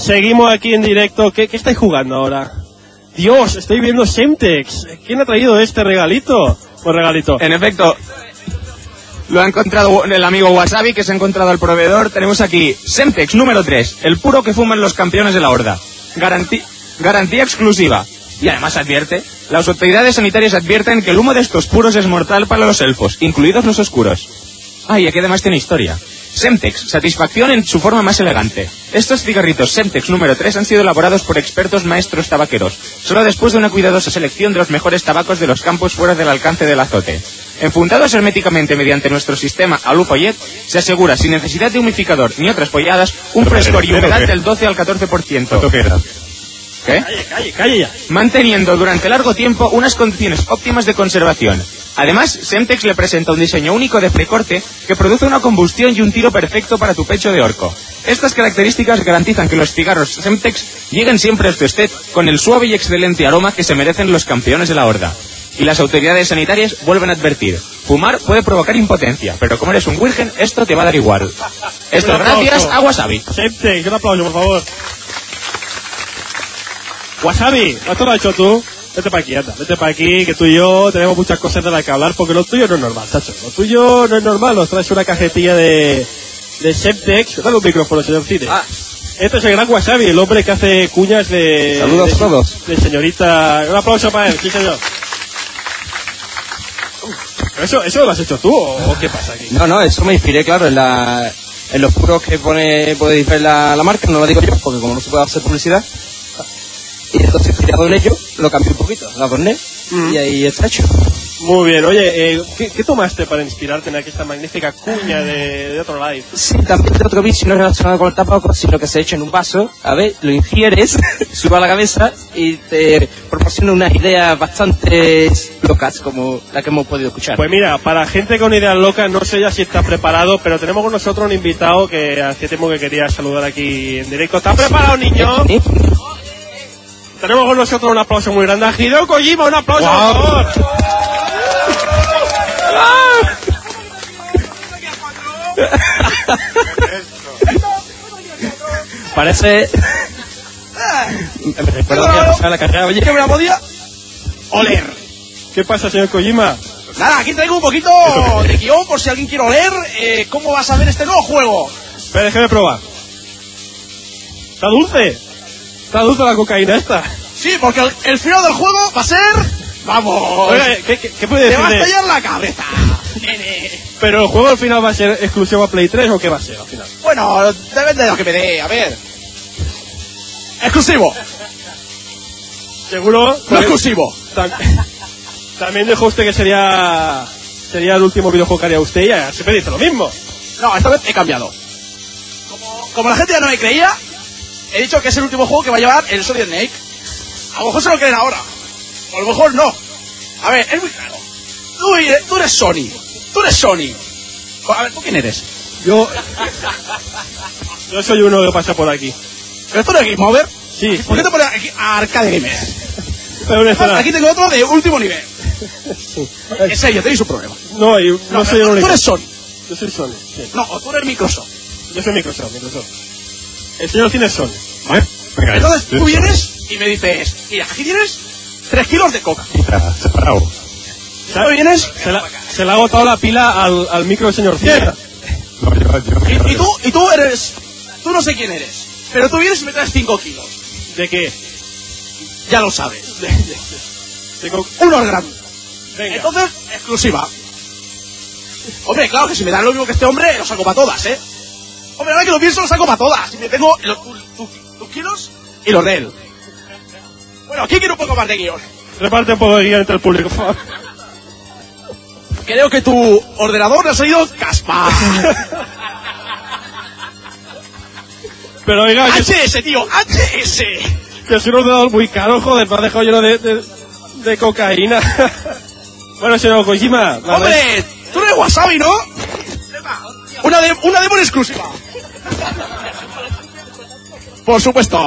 Seguimos aquí en directo. ¿Qué estáis jugando ahora? Dios, estoy viendo Semtex. ¿Quién ha traído este regalito? Pues regalito. En efecto, lo ha encontrado el amigo Wasabi, que se ha encontrado al proveedor. Tenemos aquí Semtex número 3, el puro que fuman los campeones de la Horda. Garantía exclusiva. Y además advierte, las autoridades sanitarias advierten que el humo de estos puros es mortal para los elfos, incluidos los oscuros. Y aquí además tiene historia. Semtex, satisfacción en su forma más elegante. Estos cigarritos Semtex número 3 han sido elaborados por expertos maestros tabaqueros, solo después de una cuidadosa selección de los mejores tabacos de los campos fuera del alcance del azote. Enfundados herméticamente mediante nuestro sistema Alufollet, se asegura, sin necesidad de humidificador ni otras polladas, un frescor y humedad del 12 al 14%. ¿Cuánto queda? ¿Qué? Calle ya. Manteniendo durante largo tiempo unas condiciones óptimas de conservación. Además, Semtex le presenta un diseño único de precorte que produce una combustión y un tiro perfecto para tu pecho de orco. Estas características garantizan que los cigarros Semtex lleguen siempre a tu estet con el suave y excelente aroma que se merecen los campeones de la Horda. Y las autoridades sanitarias vuelven a advertir: fumar puede provocar impotencia, pero como eres un virgen, esto te va a dar igual. Esto es gracias a Wasabi. Semtex, un aplauso, por favor. Wasabi, ¿esto lo has hecho tú? Vete para aquí, anda, vete para aquí, que tú y yo tenemos muchas cosas de las que hablar, porque lo tuyo no es normal, chacho. Lo tuyo no es normal, nos traes una cajetilla de Semtex. Dale un micrófono, señor Cine. Este es el gran Wasabi, el hombre que hace cuñas de... Saludos a todos. De señorita... Un aplauso para él, sí señor. ¿Eso lo has hecho tú o qué pasa aquí? No, eso me inspiré, claro, en los puros que podéis ver la marca, no lo digo yo, porque como no se puede hacer publicidad. Y entonces, inspirado en ello, lo cambié un poquito, lo adorné y ahí está hecho. Muy bien, oye, ¿qué tomaste para inspirarte en esta magnífica cuña de otro live? Sí, también de otro vicio, no relacionado con el tabaco, sino que se echa en un vaso, a ver, lo ingieres, suba a la cabeza y te proporciona unas ideas bastante locas, como la que hemos podido escuchar. Pues mira, para gente con ideas locas, no sé ya si está preparado, pero tenemos con nosotros un invitado que hace tiempo que quería saludar aquí en directo. ¿Estás preparado, niño? ¿Sí? Tenemos con nosotros un aplauso muy grande a Hideo Kojima, un aplauso, wow, por favor. Parece... Me recuerdo que pasaba la carrera, oye. ¿Qué me la podía oler? ¿Qué pasa, señor Kojima? Nada, aquí traigo un poquito de guión por si alguien quiere oler cómo vas a ver este nuevo juego. Espera, déjame probar. Está dulce. Está dulce la cocaína esta. Sí, porque el final del juego va a ser... ¡Vamos! Oiga, ¿qué puede decir? ¡Te va a estallar la cabeza, nene! ¿Pero el juego al final va a ser exclusivo a Play 3 o qué va a ser al final? Bueno, depende de lo que me dé, a ver. Exclusivo. ¿Seguro? No exclusivo. También dijo usted que sería el último videojuego que haría usted y ya siempre dice lo mismo. No, esta vez he cambiado. Como la gente ya no me creía, he dicho que es el último juego que va a llevar el Solid Snake. A lo mejor se lo creen ahora. O a lo mejor no. A ver, es muy claro. Tú eres Sony. Tú eres Sony. A ver, ¿tú quién eres? Yo soy uno que pasa por aquí. ¿Pero tú eres Game Over? Sí. ¿Por qué te pones aquí Arcade Gamer? Pero aquí tengo otro de último nivel. Sí. En serio, tenéis un problema. No, yo no soy el único. Tú eres Sony. Yo soy Sony. Sí. No, o tú eres Microsoft. Yo soy Microsoft. El señor Cine es Sony. Entonces tú vienes y me dices, mira, aquí tienes 3 kilos de coca. ¿Sabes? Vienes? Se le ha agotado la pila al micro del señor Cine. Y tú eres... Tú no sé quién eres. Pero tú vienes y me traes 5 kilos. ¿De qué? Ya lo sabes. Tengo... Unos gramos. Venga. Entonces, exclusiva. Hombre, claro que si me dan lo mismo que este hombre, lo saco para todas, ¿eh? Hombre, ahora que lo pienso, lo saco para todas. Y me tengo tus kilos y los de él. Bueno, aquí quiero un poco más de guión. Reparte un poco de guía entre el público, por favor. Creo que tu ordenador le ha salido caspa. Pero oiga, HS, tío, HS. Que es un ordenador muy caro, joder, me ha dejado lleno de cocaína. Bueno, señor Kojima. Hombre, tú eres Wasabi, ¿no? Una demo en exclusiva. Por supuesto.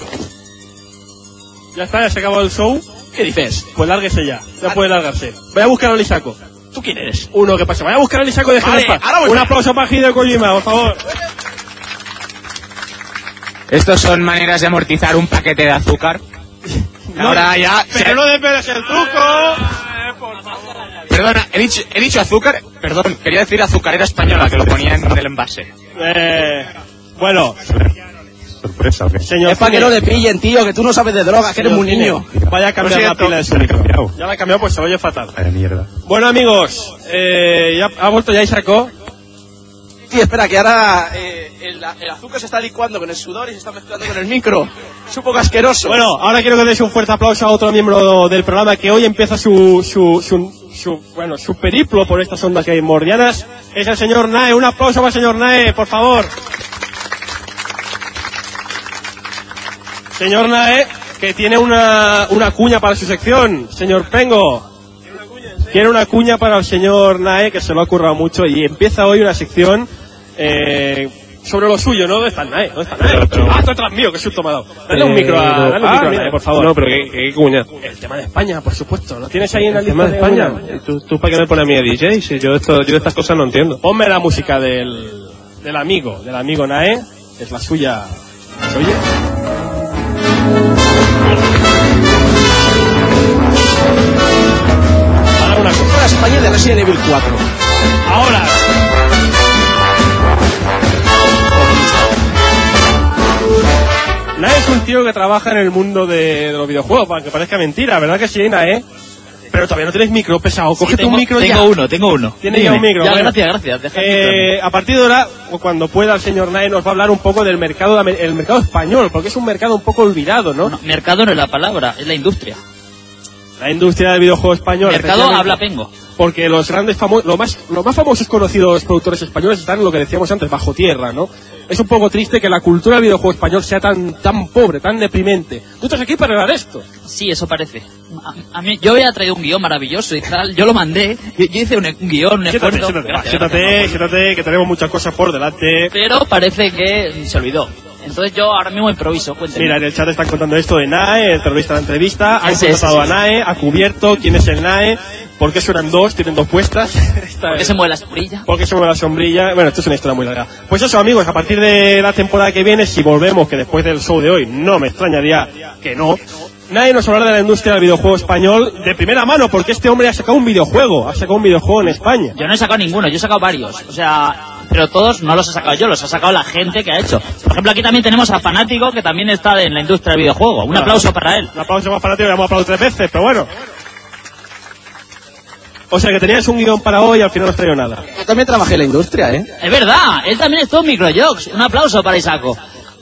Ya está, ya se acabó el show. ¿Qué dices? Pues lárguese ya. Ya puede largarse. Voy a buscar al Isako. ¿Tú quién eres? Uno, ¿qué pasa? Vaya a buscar al Isako de Vale, Jalapa. ahora voy. Un aplauso para Hideo Kojima, por favor. Estos son maneras de amortizar un paquete de azúcar. Ahora ya... Pero no despedes el truco. Perdona, he dicho azúcar. Perdón, quería decir azucarera española, que lo ponía en el envase. Bueno. Sorpresa, ¿o qué? Señor Es para que Cine, no te pillen, tío, que tú no sabes de drogas, que eres muy Cine, niño. Vaya a cambiar la pila de su micro. Ya la ha cambiado, pues se oye fatal. Vaya mierda. Bueno, amigos, ya ha vuelto ya Isaac. Sí, espera, que ahora el azúcar se está licuando con el sudor y se está mezclando con el micro. Es un poco asqueroso. Bueno, ahora quiero que deis un fuerte aplauso a otro miembro del programa que hoy empieza su periplo por estas ondas que hay mordianas. Es el señor Nae. Un aplauso para el señor Nae, por favor. Señor Nae, que tiene una cuña para su sección. Señor Pengo. Tiene una cuña para el señor Nae, que se lo ha currado mucho, y empieza hoy una sección sobre lo suyo, ¿no? ¿Dónde está el Nae? ¿Dónde está el Nae? Pero- Está detrás mío, que susto me ha dado. Dale un micro a Nae, por favor. No, pero ¿qué cuña? El tema de España, por supuesto. ¿Lo tienes ahí en la ¿El lista tema de España? una? ¿Tú para qué me pones a mí a DJ? Si yo de estas cosas no entiendo. Ponme la música del amigo Nae, que es la suya. ¿Se oye? Ahora una cosa. Para España de Resident Evil 4. Ahora. Nae es un tío que trabaja en el mundo de los videojuegos, aunque parezca mentira, ¿verdad que sí, Nae? Pero todavía no tienes micro, pesado. Cógete un micro ya. Tengo uno. Tiene ya un micro. Ya, bueno. gracias. Deja el micro. A partir de ahora, o cuando pueda, el señor Nae nos va a hablar un poco del mercado, el mercado español, porque es un mercado un poco olvidado, ¿no? No, mercado no es la palabra, es la industria. La industria del videojuego español. Mercado efectivamente, habla pengo. porque los grandes famosos, los más famosos conocidos productores españoles están, lo que decíamos antes, bajo tierra, ¿no? Es un poco triste que la cultura del videojuego español sea tan pobre, tan deprimente. Tú estás aquí para arreglar esto. Sí, eso parece. A mí, yo había traído un guión maravilloso y tal, yo lo mandé, yo hice un guión, un esfuerzo. Siéntate, que tenemos muchas cosas por delante. Pero parece que se olvidó. Entonces yo ahora mismo improviso, cuénteme. Mira, en el chat están contando esto de Nae, el terrorista de la entrevista. Han Ese, contratado ese, a Nae, ha cubierto quién es el Nae, por qué suenan dos, tienen dos puestas. ¿Por qué se mueve la sombrilla? Porque se mueve la sombrilla. Bueno, esto es una historia muy larga. Pues eso, amigos, a partir de la temporada que viene, si volvemos, que después del show de hoy no me extrañaría que no, Nae nos hablará de la industria del videojuego español de primera mano, porque este hombre ha sacado un videojuego en España. Yo no he sacado ninguno, yo he sacado varios. O sea, pero todos no los he sacado yo, los ha sacado la gente que ha hecho. Por ejemplo, aquí también tenemos a Fanático, que también está en la industria del videojuego. Un aplauso para él. Un aplauso más para ti, hemos aplaudido 3 veces, pero bueno. O sea que tenías un guión para hoy y al final no has traído nada. Yo también trabajé en la industria, ¿eh? Es verdad, él también estuvo en Microjogs. Un aplauso para Isaco.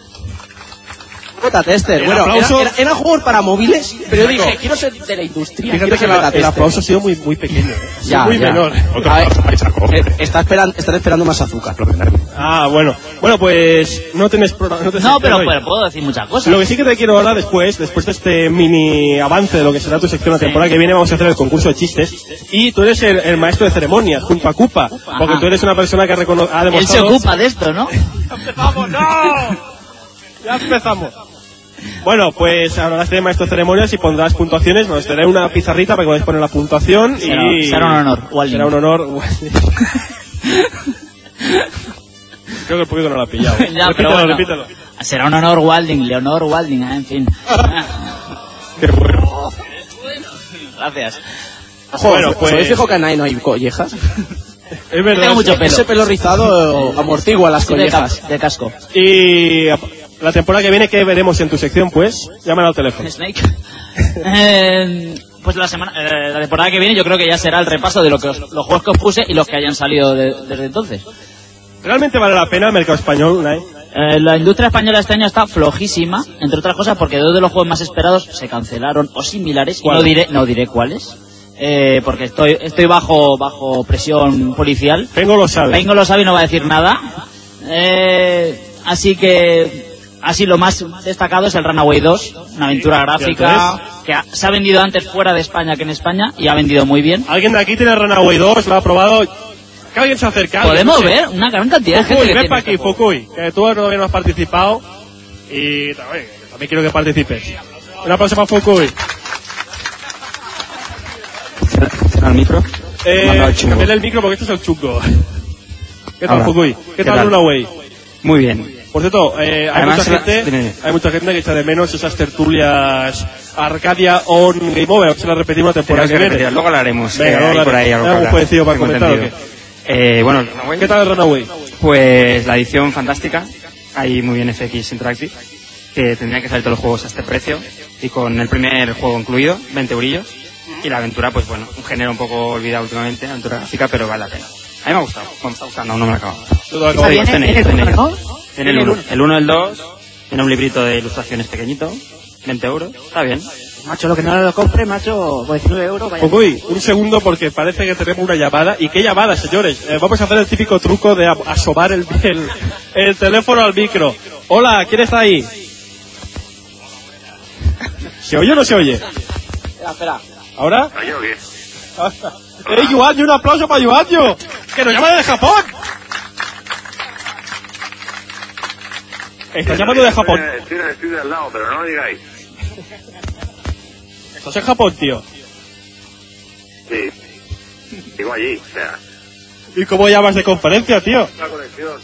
Beta tester. El Bueno, aplauso- eran juegos para móviles, pero yo dije, quiero ser de la industria. Fíjate quiero que ser beta el tester. aplauso ha sido muy pequeño, Ya, muy ya. menor. Otro A ver, aplauso para Isaac, están esperando más azúcar. Ah, bueno, pues no tienes No, pero puedo decir muchas cosas. Lo que sí que te quiero hablar después de este mini avance de lo que será tu sección la temporada que viene, vamos a hacer el concurso de chistes. Y tú eres el maestro de ceremonias, junto a Cupa, porque Ajá. tú eres una persona que ha Él se demostrado... ocupa de esto, ¿no? ¡Empezamos, no! Ya empezamos. Bueno, pues hablarás de maestro de ceremonias y pondrás puntuaciones. Nos daré una pizarrita para que podáis poner la puntuación. Será un honor, Walding. Será un honor. Walding. Creo que el público no lo ha pillado. Ya, pero bueno. Repítelo. Será un honor Walding, Leonor Walding, en fin. Qué bueno. Gracias. Bueno, pues... ¿Sabéis fijo que a Nai no hay collejas? Es verdad. Tengo mucho pelo. Ese pelo rizado amortigua las collejas. De casco. Y la temporada que viene, ¿qué veremos en tu sección? Pues, llámala al teléfono. Snake. Pues la temporada que viene yo creo que ya será el repaso de los juegos que os puse y los que hayan salido desde entonces. ¿Realmente vale la pena el mercado español, Unai? La industria española este año está flojísima, entre otras cosas porque dos de los juegos más esperados se cancelaron o similares. Y no diré cuáles, porque estoy bajo presión policial. Vengo lo sabe. Vengo lo sabe y no va a decir nada. Así que lo más destacado es el Runaway 2, una aventura gráfica que se ha vendido antes fuera de España que en España y ha vendido muy bien. ¿Alguien de aquí tiene Runaway 2? ¿Lo ha probado? Que alguien se acerca. Podemos ver una gran cantidad de gente Fukui, que ven tiene para aquí, este juego. Fukui, que tú todavía no has participado y también quiero que participes. Un aplauso para Fukui. ¿Funciona el micro? Manda el chungo. Cambiarle el micro porque esto es el chungo. ¿Qué tal, Ahora, Fukui? ¿Qué tal, tal? Runaway? Muy bien. Por cierto, hay Además, mucha gente que echa de menos esas tertulias Arcadia on Game Over. Se la repetimos la temporada que viene. Luego lo haremos. Venga, hay por ahí algo ¿hay algún jueguecillo para tengo comentar o entendido. qué? Bueno, ¿Qué tal el Runaway? pues la edición fantástica. Ahí muy bien FX Interactive. Que tendrían que salir todos los juegos a este precio. Y con el primer juego incluido, 20 eurillos. Y la aventura, pues bueno, un género un poco olvidado últimamente, aventura gráfica, pero vale la pena. A mí me ha gustado, me está gustando, no me lo he acabado. Todo Viene el 1, ¿no? Tiene el 1, el 1, el 2, tiene un librito de ilustraciones pequeñito, 20 euros, está bien. Macho, lo que no lo compre, macho, por 19 euros, vaya. Uy, un segundo porque parece que tenemos una llamada. ¿Y qué llamada, señores? Vamos a hacer el típico truco de asomar el teléfono al micro. Hola, ¿quién está ahí? ¿Se oye o no se oye? Espera. ¿Ahora? ¿Yo qué? ¡Ey, Yuanyo! ¡Un aplauso para Yuanyo! ¡Que nos llama desde Japón! ¿Estás llamando de Japón? Estoy de al lado, pero no lo digáis. ¿Estás en Japón, tío? Sí. Digo allí, o sea. ¿Y cómo llamas de conferencia, tío? La conexión.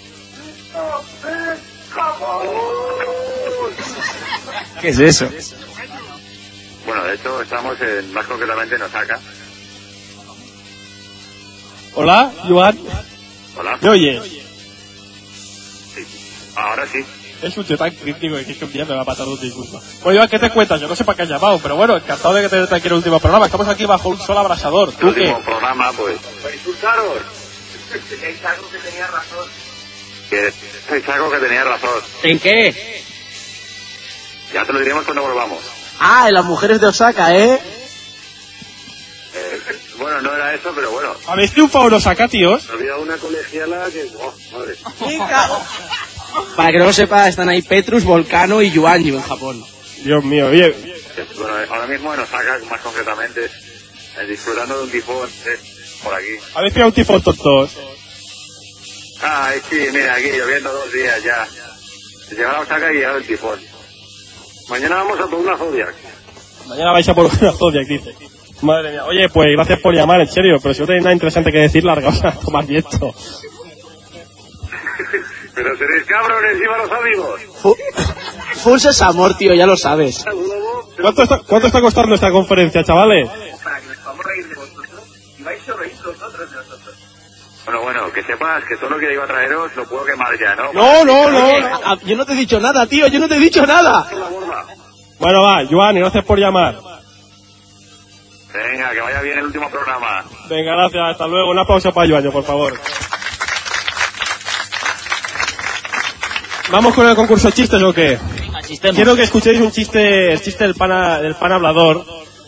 ¿Qué es eso? Bueno, de hecho, estamos más concretamente en Osaka. Hola, Yuan. Hola. ¿Me oyes? Sí. Ahora sí. Es un tío tan crítico que es que un día me va a matar de un disgusto. Bueno, Iván, ¿qué te cuentas? Yo no sé para qué has llamado, pero bueno, encantado de que tenerte aquí en el último programa. Estamos aquí bajo un sol abrasador. El ¿Tú qué? último programa, pues. ¡Para insultaros! Es algo que tenía razón. Que es algo que tenía razón. ¿En qué? Ya te lo diremos cuando volvamos. Ah, en las mujeres de Osaka, ¿eh? Bueno, no era eso, pero bueno. ¿Habéis triunfado en Osaka, tíos? Había una colegiala que... ¡Oh, madre! Para que no lo sepa, están ahí Petrus, Volcano y Yuanyu en Japón. Dios mío, oye. Bueno, ahora mismo en Osaka, más concretamente, disfrutando de un tifón por aquí. ¿Habéis pillado un tifón, tontos? Ah, sí, mira, aquí lloviendo 2 días ya. Llegar a Osaka y llegar el tifón. Mañana vamos a por una Zodiac. Mañana vais a por una Zodiac, dice. Madre mía. Oye, pues gracias por llamar, en serio. Pero si no tenéis nada interesante que decir, largaos a tomar viento. Pero seréis cabrones, iban los amigos. Full amor, tío, ya lo sabes. ¿Cuánto está costando esta conferencia, chavales? Para que nos podamos reír de vosotros y vais a reír vosotros de nosotros. Bueno, que sepas que todo lo que iba a traeros lo puedo quemar ya, ¿no? No. Yo no te he dicho nada, tío, yo no te he dicho nada. Bueno, va, Joan, y gracias por llamar. Venga, que vaya bien el último programa. Venga, gracias, hasta luego. Un aplauso para Joan, por favor. ¿Vamos con el concurso de chistes o qué? Asistemos. Quiero que escuchéis un chiste, el chiste del pan hablador.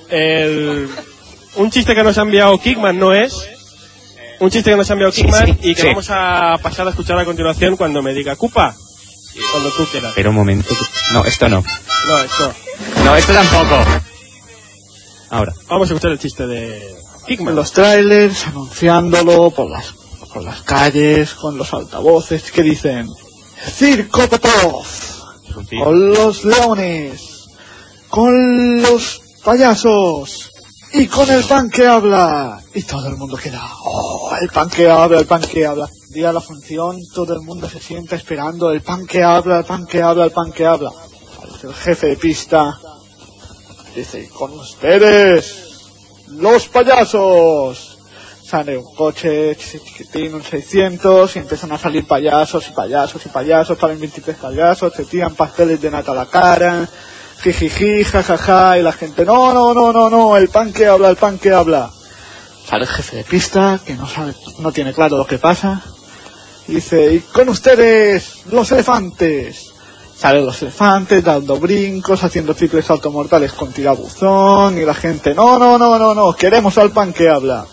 Un chiste que nos ha enviado Kickman, ¿no es? Un chiste que nos ha enviado Kickman y que vamos a pasar a escuchar a continuación cuando me diga Cupa. Cuando tú quieras. Pero un momento. No, esto no. No, esto. No, esto tampoco. Ahora. Vamos a escuchar el chiste de Kickman. Los trailers anunciándolo por las calles, con los altavoces que dicen Circo Popov, con los leones, con los payasos y con el pan que habla. Y todo el mundo queda, oh, el pan que habla, el pan que habla. Día la función, todo el mundo se sienta esperando el pan que habla, el pan que habla, el pan que habla. El jefe de pista dice, con ustedes, los payasos. Sale un coche chiquitín, un 600, y empiezan a salir payasos y payasos y payasos, salen 23 payasos, te tiran pasteles de nata a la cara, jijiji, jajaja, y la gente, no, el pan que habla, el pan que habla. Sale el jefe de pista, que no tiene claro lo que pasa, y dice, y con ustedes, los elefantes. Salen los elefantes dando brincos, haciendo triples saltos mortales con tirabuzón, y la gente, no, queremos al pan que habla.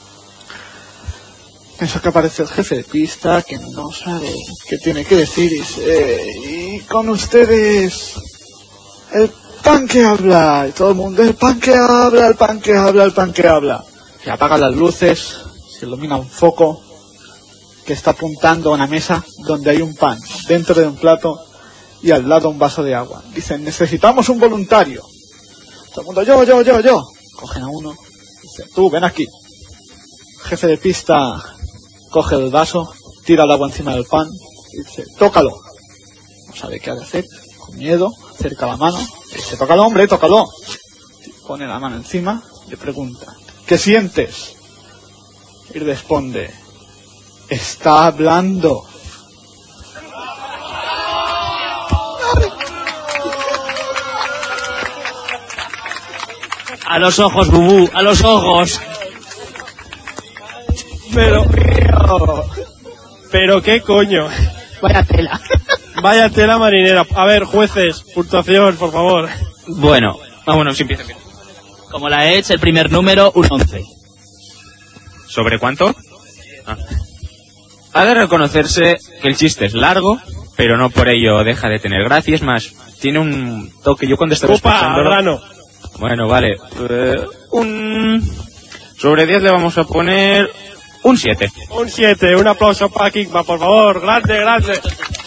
Eso que aparece el jefe de pista, que no sabe qué tiene que decir, y dice, y con ustedes, el pan que habla, y todo el mundo, el pan que habla, el pan que habla, el pan que habla. Se apagan las luces, se ilumina un foco que está apuntando a una mesa donde hay un pan dentro de un plato y al lado un vaso de agua. Dicen, necesitamos un voluntario. Todo el mundo, yo. Cogen a uno, dicen, tú, ven aquí. Jefe de pista coge el vaso, tira el agua encima del pan y dice, tócalo. sabe qué ha de hacer, con miedo, acerca la mano, dice, tócalo, hombre, tócalo. Pone la mano encima, le pregunta, ¿qué sientes? Y responde, está hablando. A los ojos, Bubú, a los ojos. Pero qué coño. Vaya tela. Vaya tela marinera. A ver, jueces, puntuación, por favor. Bueno, vámonos, empieza. Como la Edge, el primer número, un 11. ¿Sobre cuánto? Ha de reconocerse que el chiste es largo, pero no por ello deja de tener gracia. Es más, tiene un toque. Yo cuando estaba escuchándolo... Grano. Bueno, vale. Sobre 10 le vamos a poner un 7. Un 7. Un aplauso para Kikma, por favor. Grande, grande.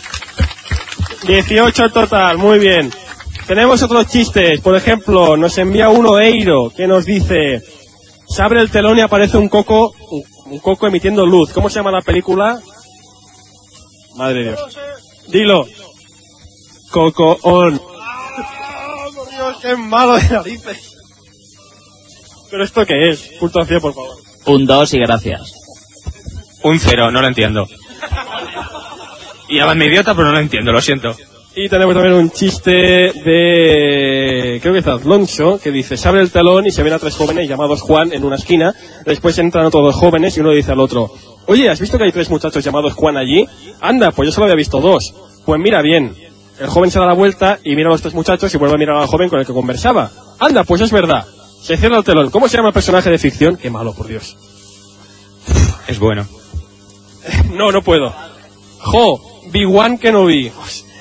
18 en total. Muy bien. Tenemos otros chistes. Por ejemplo, nos envía uno Eiro, que nos dice... Se abre el telón y aparece un coco emitiendo luz. ¿Cómo se llama la película? Madre de Dios. Dilo. Coco on. Por Dios, qué malo de narices. ¿Pero esto qué es? Puntuación, por favor. Un 2 y gracias. Un 0, no lo entiendo. Y llamadme idiota, pero no lo entiendo, lo siento. Y tenemos también un chiste de... creo que es Alonso, que dice, se abre el telón y se ven a 3 jóvenes llamados Juan en una esquina. Después entran otros 2 jóvenes y uno dice al otro, oye, ¿has visto que hay 3 muchachos llamados Juan allí? Anda, pues yo solo había visto 2. Pues mira bien. El joven se da la vuelta y mira a los 3 muchachos y vuelve a mirar al joven con el que conversaba. Anda, pues es verdad. Se cierra el telón. ¿Cómo se llama el personaje de ficción? Qué malo, por Dios. Es bueno. No puedo. Obi-Wan Kenobi.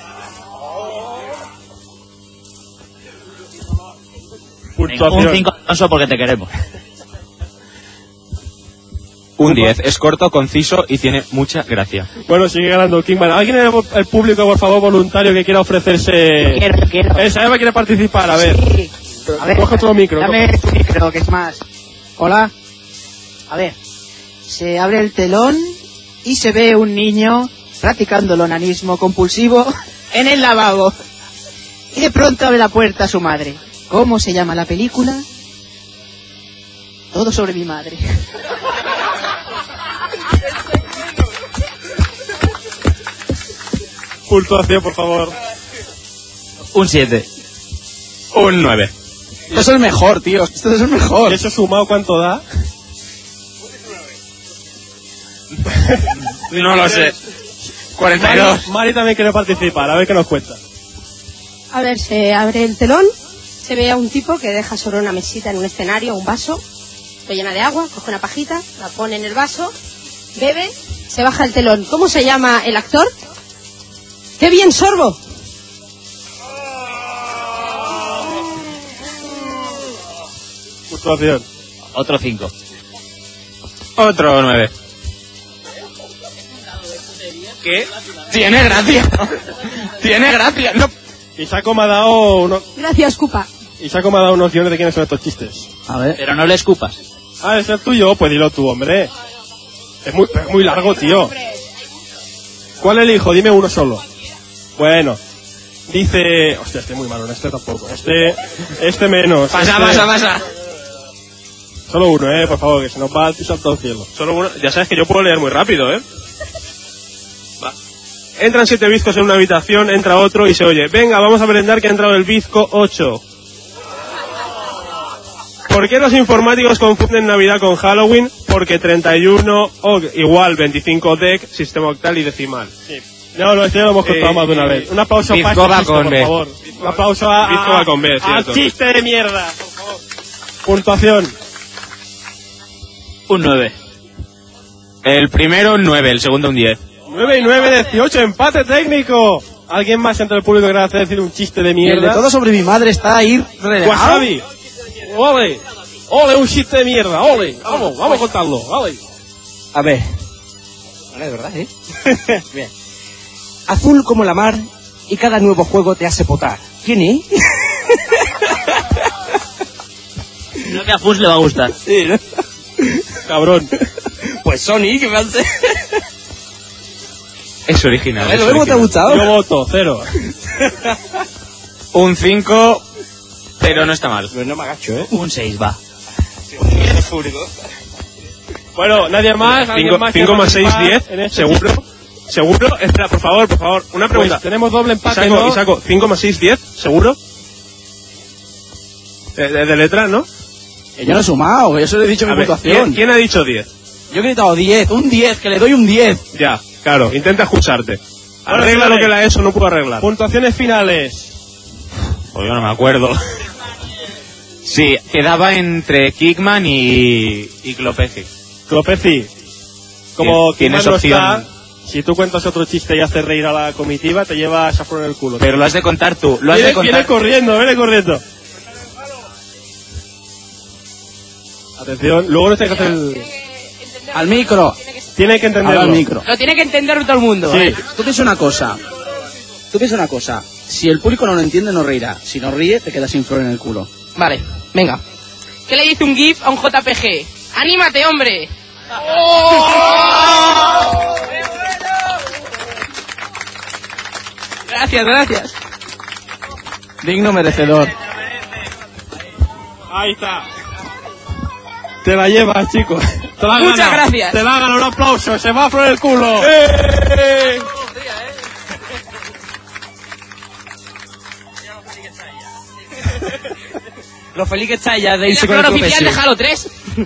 Un 5 porque te queremos. Un 10. Es corto, conciso y tiene mucha gracia. Bueno, sigue ganando Kingman. ¿Alguien en el público, por favor, voluntario, que quiera ofrecerse? Quiero. Esa Eva quiere participar, a ver. Sí. A ver, coge otro micro. Dame tu micro, que es más. Hola. A ver. Se abre el telón y se ve un niño practicando el onanismo compulsivo en el lavabo. Y de pronto abre la puerta a su madre. ¿Cómo se llama la película? Todo sobre mi madre. Puntuación, por favor. Un 7. Un 9. Esto es el mejor, tío. Esto es el mejor. ¿Y eso sumado cuánto da? No lo sé. 42. Mari también quiere participar, a ver qué nos cuenta. A ver, se abre el telón, se ve a un tipo que deja sobre una mesita en un escenario un vaso, lo llena de agua, coge una pajita, la pone en el vaso, bebe, se baja el telón. ¿Cómo se llama el actor? ¡Qué bien sorbo! Puntuación. Otro 5. Otro 9. ¿Qué? Tiene gracia. Tiene gracia. No. Isaco me ha dado unos... Gracias, Cupa. Isaco me ha dado unos guiones de quiénes son estos chistes. A ver. Pero no le escupas. Ah, ¿es el tuyo? Pues dilo tú, hombre. Es muy largo, tío. ¿Cuál elijo? Dime uno solo. Bueno. Dice... Hostia, este es muy malo, este tampoco. Este menos. Pasa. Solo uno, por favor, que se nos va el salto al cielo. Solo uno. Ya sabes que yo puedo leer muy rápido, Va. Entran 7 bizcos en una habitación, entra otro y se oye, venga, vamos a merendar que ha entrado el bizco 8. ¿Por qué los informáticos confunden Navidad con Halloween? Porque 31 igual 25 dec, sistema octal y decimal. Sí. No, este ya lo hemos contado más de una vez. Un aplauso para Bizco este va chiste, con por B. favor. Un aplauso a... Bizco va con B, al cierto. chiste de mierda, por favor. Puntuación. Un 9. El primero un 9, el segundo un 10. 9 y 9, 18, empate técnico. ¿Alguien más entre el público que quiera hacer decir un chiste de mierda? El de todo sobre mi madre está ahí relegado. Wasabi. Ole. Ole, un chiste de mierda. Ole. Vamos a contarlo. Ole. A ver. Vale, de verdad, Bien. Azul como la mar y cada nuevo juego te hace potar. ¿Quién es? Creo que a Fus le va a gustar. Sí, ¿no? Cabrón. Pues Sony, que me hace... Es original. ¿Lo mismo te ha gustado? Yo voto 0. Un 5, pero no está mal. Pues no me agacho, ¿eh? Un 6 va. Bueno, nadie más. 5 más 6, 10. ¿Seguro? ¿Seguro? Espera, por favor. Una pregunta. Pues tenemos doble empate, Isaco, ¿no? Isaco, 5 más 6, 10. ¿Seguro? De letras, ¿no? Que yo no he sumado, yo solo he dicho mi A ver, puntuación. ¿quién ha dicho 10? Yo he gritado 10, un 10, que le doy un 10. Ya, claro, intenta escucharte. Bueno, Arregla lo señores, que la ESO no pudo arreglar. Puntuaciones finales. Pues yo no me acuerdo. Sí, quedaba entre Kickman y Clopeci. Clopeci, como Tienes Kickman no opción. está, si tú cuentas otro chiste y haces reír a la comitiva, te llevas a en el culo. Pero lo has de contar tú. Lo has de contar. Viene corriendo. Atención, luego no tienes que hacer el... Al micro. Tiene que entenderlo. Al micro. Lo tiene que entender todo el mundo. Sí. Tú piensa una cosa. Si el público no lo entiende, no reirá. Si no ríe, te quedas sin flor en el culo. Vale, venga. ¿Qué le dice un GIF a un JPG? ¡Anímate, hombre! Gracias. Digno merecedor. Ahí está. Te la llevas, chicos. Te la has Muchas ganado. gracias. Te la has ganado, un aplauso. Se va a flor el culo. Lo feliz que está ya de ¿Y irse la con el flor oficial Clopeci. de Halo 3?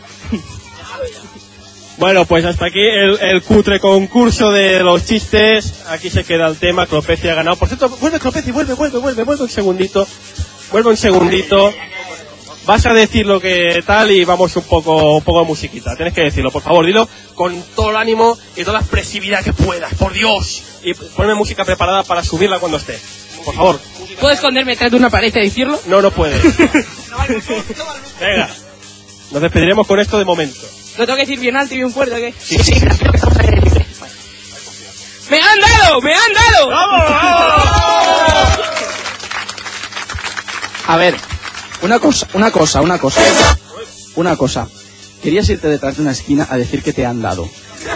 Bueno, pues hasta aquí el cutre concurso de los chistes. Aquí se queda el tema. Clopeci ha ganado. Por cierto, vuelve Clopeci, vuelve un segundito. Vas a decir lo que tal y vamos un poco de musiquita. Tienes que decirlo, por favor, dilo con todo el ánimo y toda la expresividad que puedas, por Dios. Y ponme música preparada para subirla cuando esté. Por favor. ¿Puedo esconderme detrás de una pared y decirlo? No puedes. Venga. Nos despediremos con esto de momento. ¿Lo tengo que decir bien alto y bien fuerte o qué? Sí. ¡Me han dado! ¡Vamos! A ver, una cosa. Querías irte detrás de una esquina a decir que te han dado.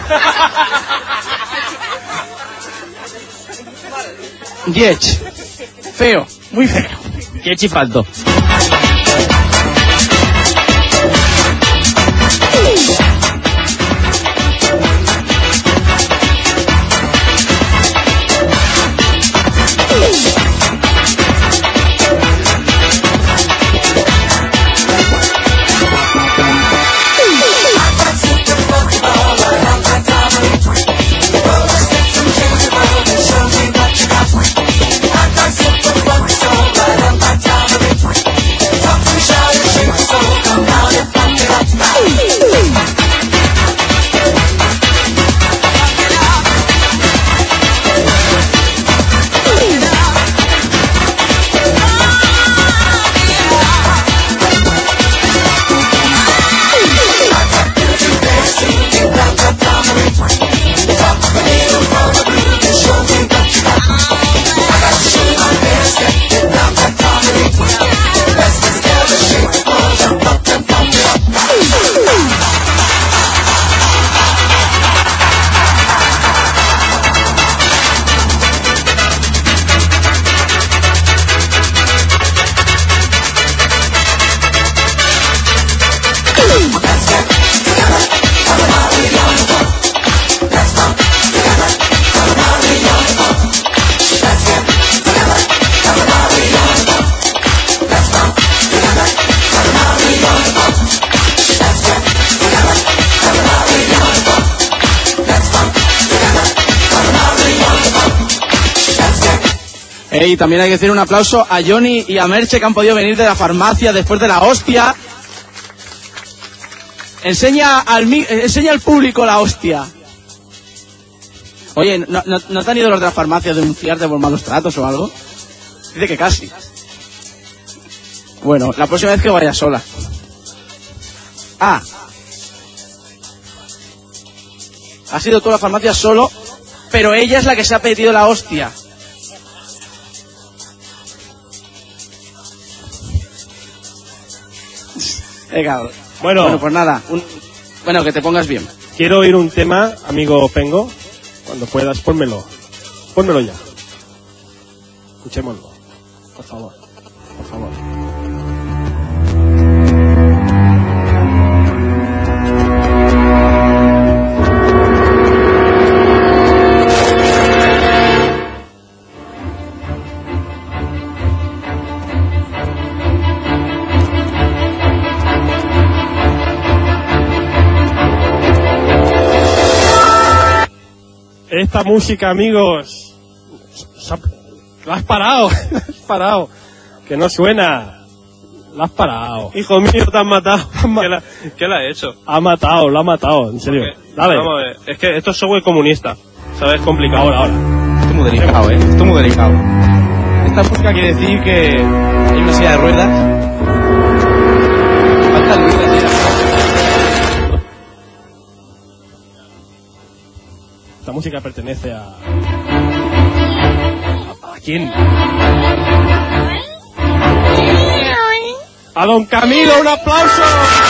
Diech. Feo, muy feo. Qué chifalto. Y también hay que decir un aplauso a Johnny y a Merche que han podido venir de la farmacia después de la hostia. Enseña al público la hostia. Oye, ¿no te han ido los de la farmacia a denunciarte por malos tratos o algo? Dice que casi. Bueno, la próxima vez que vaya sola. Ha sido toda la farmacia solo, pero ella es la que se ha pedido la hostia. Venga, bueno, pues nada. Bueno, que te pongas bien. Quiero oír un tema, amigo Pengo. Cuando puedas, pónmelo. Pónmelo ya. Escuchémoslo. Por favor. Por favor. Esta música, amigos, la has parado, la has parado, que no suena, la has parado. Hijo mío, te has matado. ¿Qué le ha hecho? Lo ha matado, en serio. Dale. Vamos a ver, es que esto es software comunista, ¿sabes? Complicado. Ahora. Esto es muy delicado, esto es muy delicado. Esta música quiere decir que hay una silla de ruedas. Falta el ruido de silla. Esta música pertenece a quién? A don Camilo, un aplauso.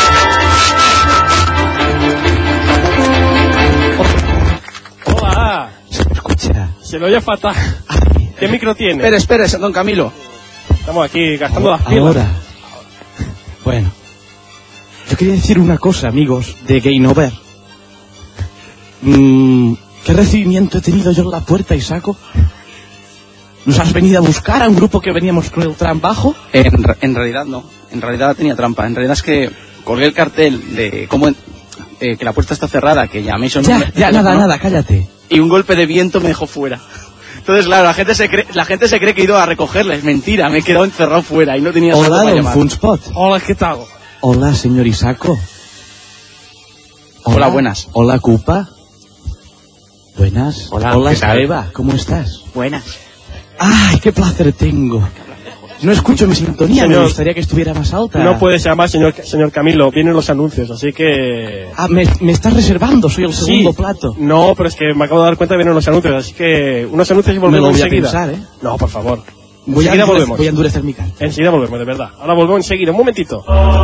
Hola. Se me escucha. Se lo oye fatal. ¿Qué micro tiene? Espera, don Camilo. Estamos aquí gastando las pilas. Ahora. Bueno. Yo quería decir una cosa, amigos, de Game Over. ¿Qué recibimiento he tenido yo en la puerta, Isaco? ¿Nos has venido a buscar a un grupo que veníamos con el tram bajo? En realidad no. En realidad tenía trampa. En realidad es que colgué el cartel de cómo que la puerta está cerrada, que llaméis un nombre. Nada, cállate. Y un golpe de viento me dejó fuera. Entonces, claro, la gente se cree que he ido a recogerla. Es mentira, me he quedado encerrado fuera y no tenía saldo Hola, para don llamar. Funspot. Hola, ¿qué tal? Hola, señor Isaco. Hola, buenas. Hola, Cupa. Buenas. Hola, Hola, ¿qué tal? Eva. ¿Cómo estás? Buenas. ¡Ay, qué placer tengo! No escucho mi sintonía, Señor, me gustaría que estuviera más alta. No puedes llamar, señor Camilo, vienen los anuncios, así que... Ah, me estás reservando, soy el segundo plato. No, pero es que me acabo de dar cuenta que vienen los anuncios, así que unos anuncios y Me volvemos lo voy a enseguida. pensar, ¿eh? No, por favor. Voy a volvemos. endurecer mi cara. Enseguida volvemos, de verdad. Ahora volvemos enseguida, un momentito.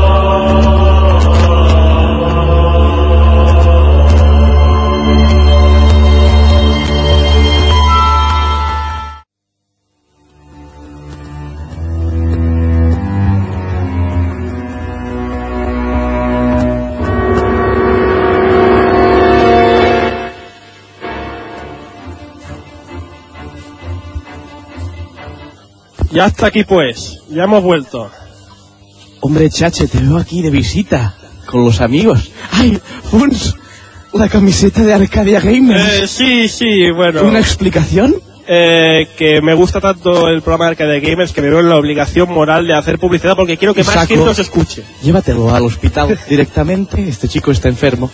Ya está aquí pues, ya hemos vuelto. Hombre, Chache, te veo aquí de visita, con los amigos. ¡Ay, Funs! La camiseta de Arcadia Gamer. Sí, bueno. ¿Una explicación? Que me gusta tanto el programa de Arcadia Gamers que me veo en la obligación moral de hacer publicidad porque quiero que más Isaco, gente os escuche. Llévatelo al hospital directamente, este chico está enfermo.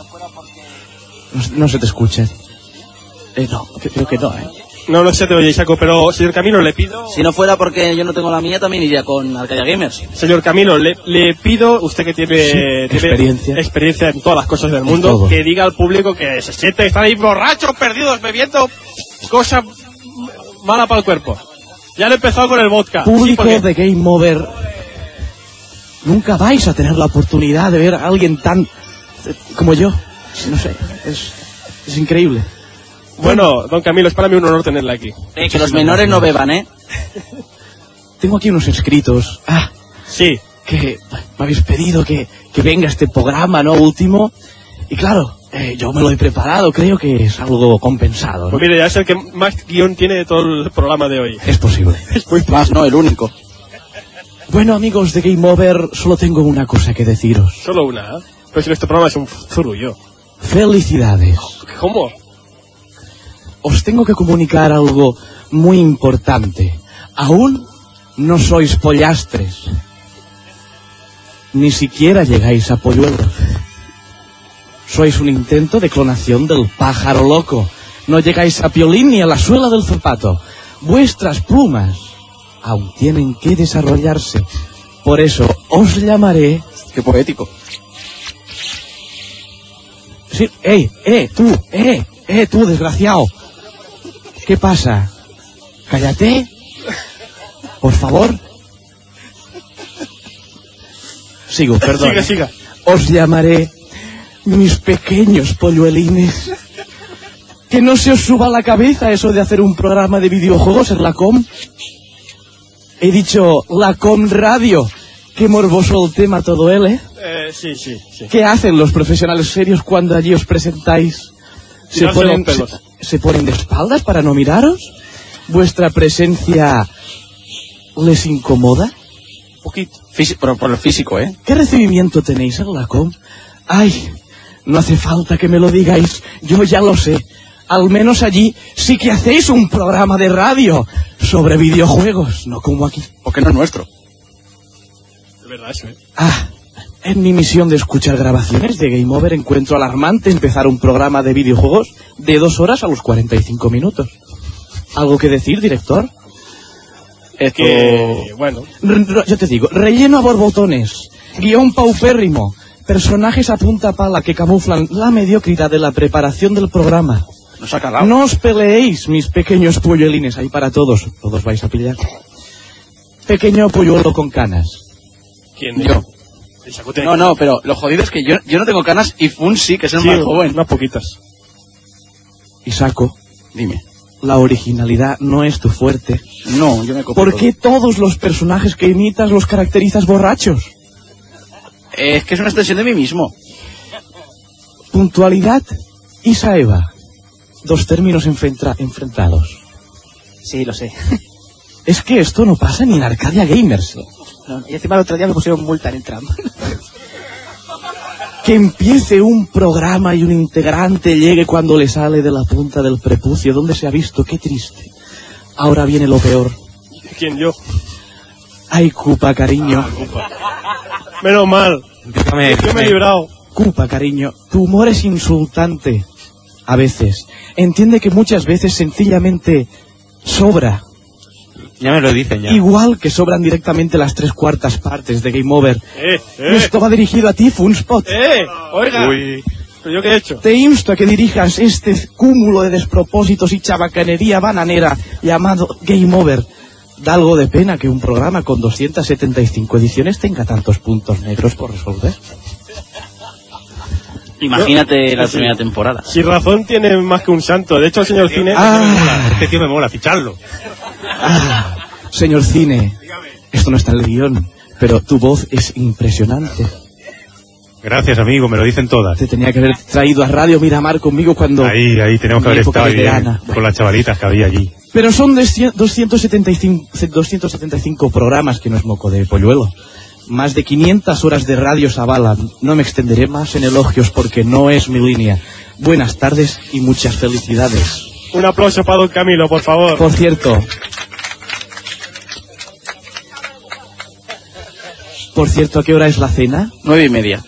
No se te escucha. No, creo que no, No lo sé, te oye, Isaco, pero señor Camilo, le pido... Si no fuera porque yo no tengo la mía, también iría con Arcadia Gamers. Señor Camilo, le pido, usted que tiene experiencia en todas las cosas del mundo, todo. que diga al público que se siente que están ahí borrachos, perdidos, bebiendo cosas malas para el cuerpo. Ya le he empezado con el vodka. Público Sí, porque- de Game Over, nunca vais a tener la oportunidad de ver a alguien tan como yo. No sé, es increíble. Bueno, don Camilo, es para mí un honor tenerla aquí. Que los menores no beban, ¿eh? Tengo aquí unos escritos. Sí. Que me habéis pedido que venga este programa, ¿no? Último. Y claro, yo me lo he preparado, creo que es algo compensado, ¿no? Pues mire, ya es el que más guión tiene de todo el programa de hoy. Es posible. Es muy Más, no, el único. Bueno, amigos de Game Over, solo tengo una cosa que deciros. Solo una, ¿eh? Pero si este programa es un zurullo. Felicidades. ¿Cómo? Os tengo que comunicar algo muy importante. Aún no sois pollastres. Ni siquiera llegáis a polluelos. Sois un intento de clonación del pájaro loco. No llegáis a Piolín ni a la suela del zapato. Vuestras plumas aún tienen que desarrollarse. Por eso os llamaré... Qué poético. Sí, tú, desgraciado. ¿Qué pasa? Cállate. Por favor. Sigo, perdón. Siga. Os llamaré mis pequeños polluelines. Que no se os suba a la cabeza eso de hacer un programa de videojuegos en la Com. He dicho la Com Radio. Qué morboso el tema todo él, ¿eh? Sí. ¿Qué hacen los profesionales serios cuando allí os presentáis? ¿Se ponen de espaldas para no miraros? ¿Vuestra presencia les incomoda? Un poquito. Por lo físico, ¿eh? ¿Qué recibimiento tenéis en la Com? Ay, no hace falta que me lo digáis, yo ya lo sé. Al menos allí sí que hacéis un programa de radio sobre videojuegos, no como aquí. Porque no es nuestro. Es verdad eso, ¿eh? En mi misión de escuchar grabaciones de Game Over encuentro alarmante empezar un programa de videojuegos de 2 horas a los 45 minutos. ¿Algo que decir, director? Bueno. Yo te digo, relleno a borbotones, guión paupérrimo, personajes a punta pala que camuflan la mediocridad de la preparación del programa. Nos ha calado. No os peleéis, mis pequeños polluelines, ahí para todos. Todos vais a pillar. Pequeño polluelo con canas. ¿Quién? Yo. No, pero lo jodido es que yo no tengo canas y Fun sí, que es el más joven. Unas poquitas. Isaco, dime. La originalidad no es tu fuerte. No, yo me copio. ¿Por qué todos los personajes que imitas los caracterizas borrachos? Es que es una extensión de mí mismo. Puntualidad y Saeva. 2 términos enfrentados. Sí, lo sé. Es que esto no pasa ni en Arcadia Gamers. No, y encima el otro día me pusieron multa en el tram. Que empiece un programa y un integrante llegue cuando le sale de la punta del prepucio. ¿Dónde se ha visto? Qué triste. Ahora viene lo peor. ¿Quién, yo? Ay, Cupa, cariño. Cupa. Menos mal. Yo me he librado. Cupa, cariño. Tu humor es insultante. A veces. Entiende que muchas veces sencillamente sobra. Ya me lo dicen ya. Igual que sobran directamente las 3/4 partes de Game Over. Esto va dirigido a ti, Funspot. Oiga. Uy. ¿Pero yo qué he hecho? Te insto a que dirijas este cúmulo de despropósitos y chabacanería bananera llamado Game Over. Da algo de pena que un programa con 275 ediciones tenga tantos puntos negros por resolver. Imagínate la primera temporada. Si razón tiene más que un santo. De hecho, el señor Cine... Este tío me mola, ficharlo. Señor Cine, esto no está en el guión, pero tu voz es impresionante. Gracias, amigo, me lo dicen todas. Te tenía que haber traído a Radio Miramar conmigo cuando... Ahí tenemos que haber estado ahí, con las chavalitas que había allí. Pero son 275 programas, que no es moco de polluelo. Más de 500 horas de radio se avalan. No me extenderé más en elogios porque no es mi línea. Buenas tardes y muchas felicidades. Un aplauso para don Camilo, por favor. Por cierto, ¿a qué hora es la cena? 9:30.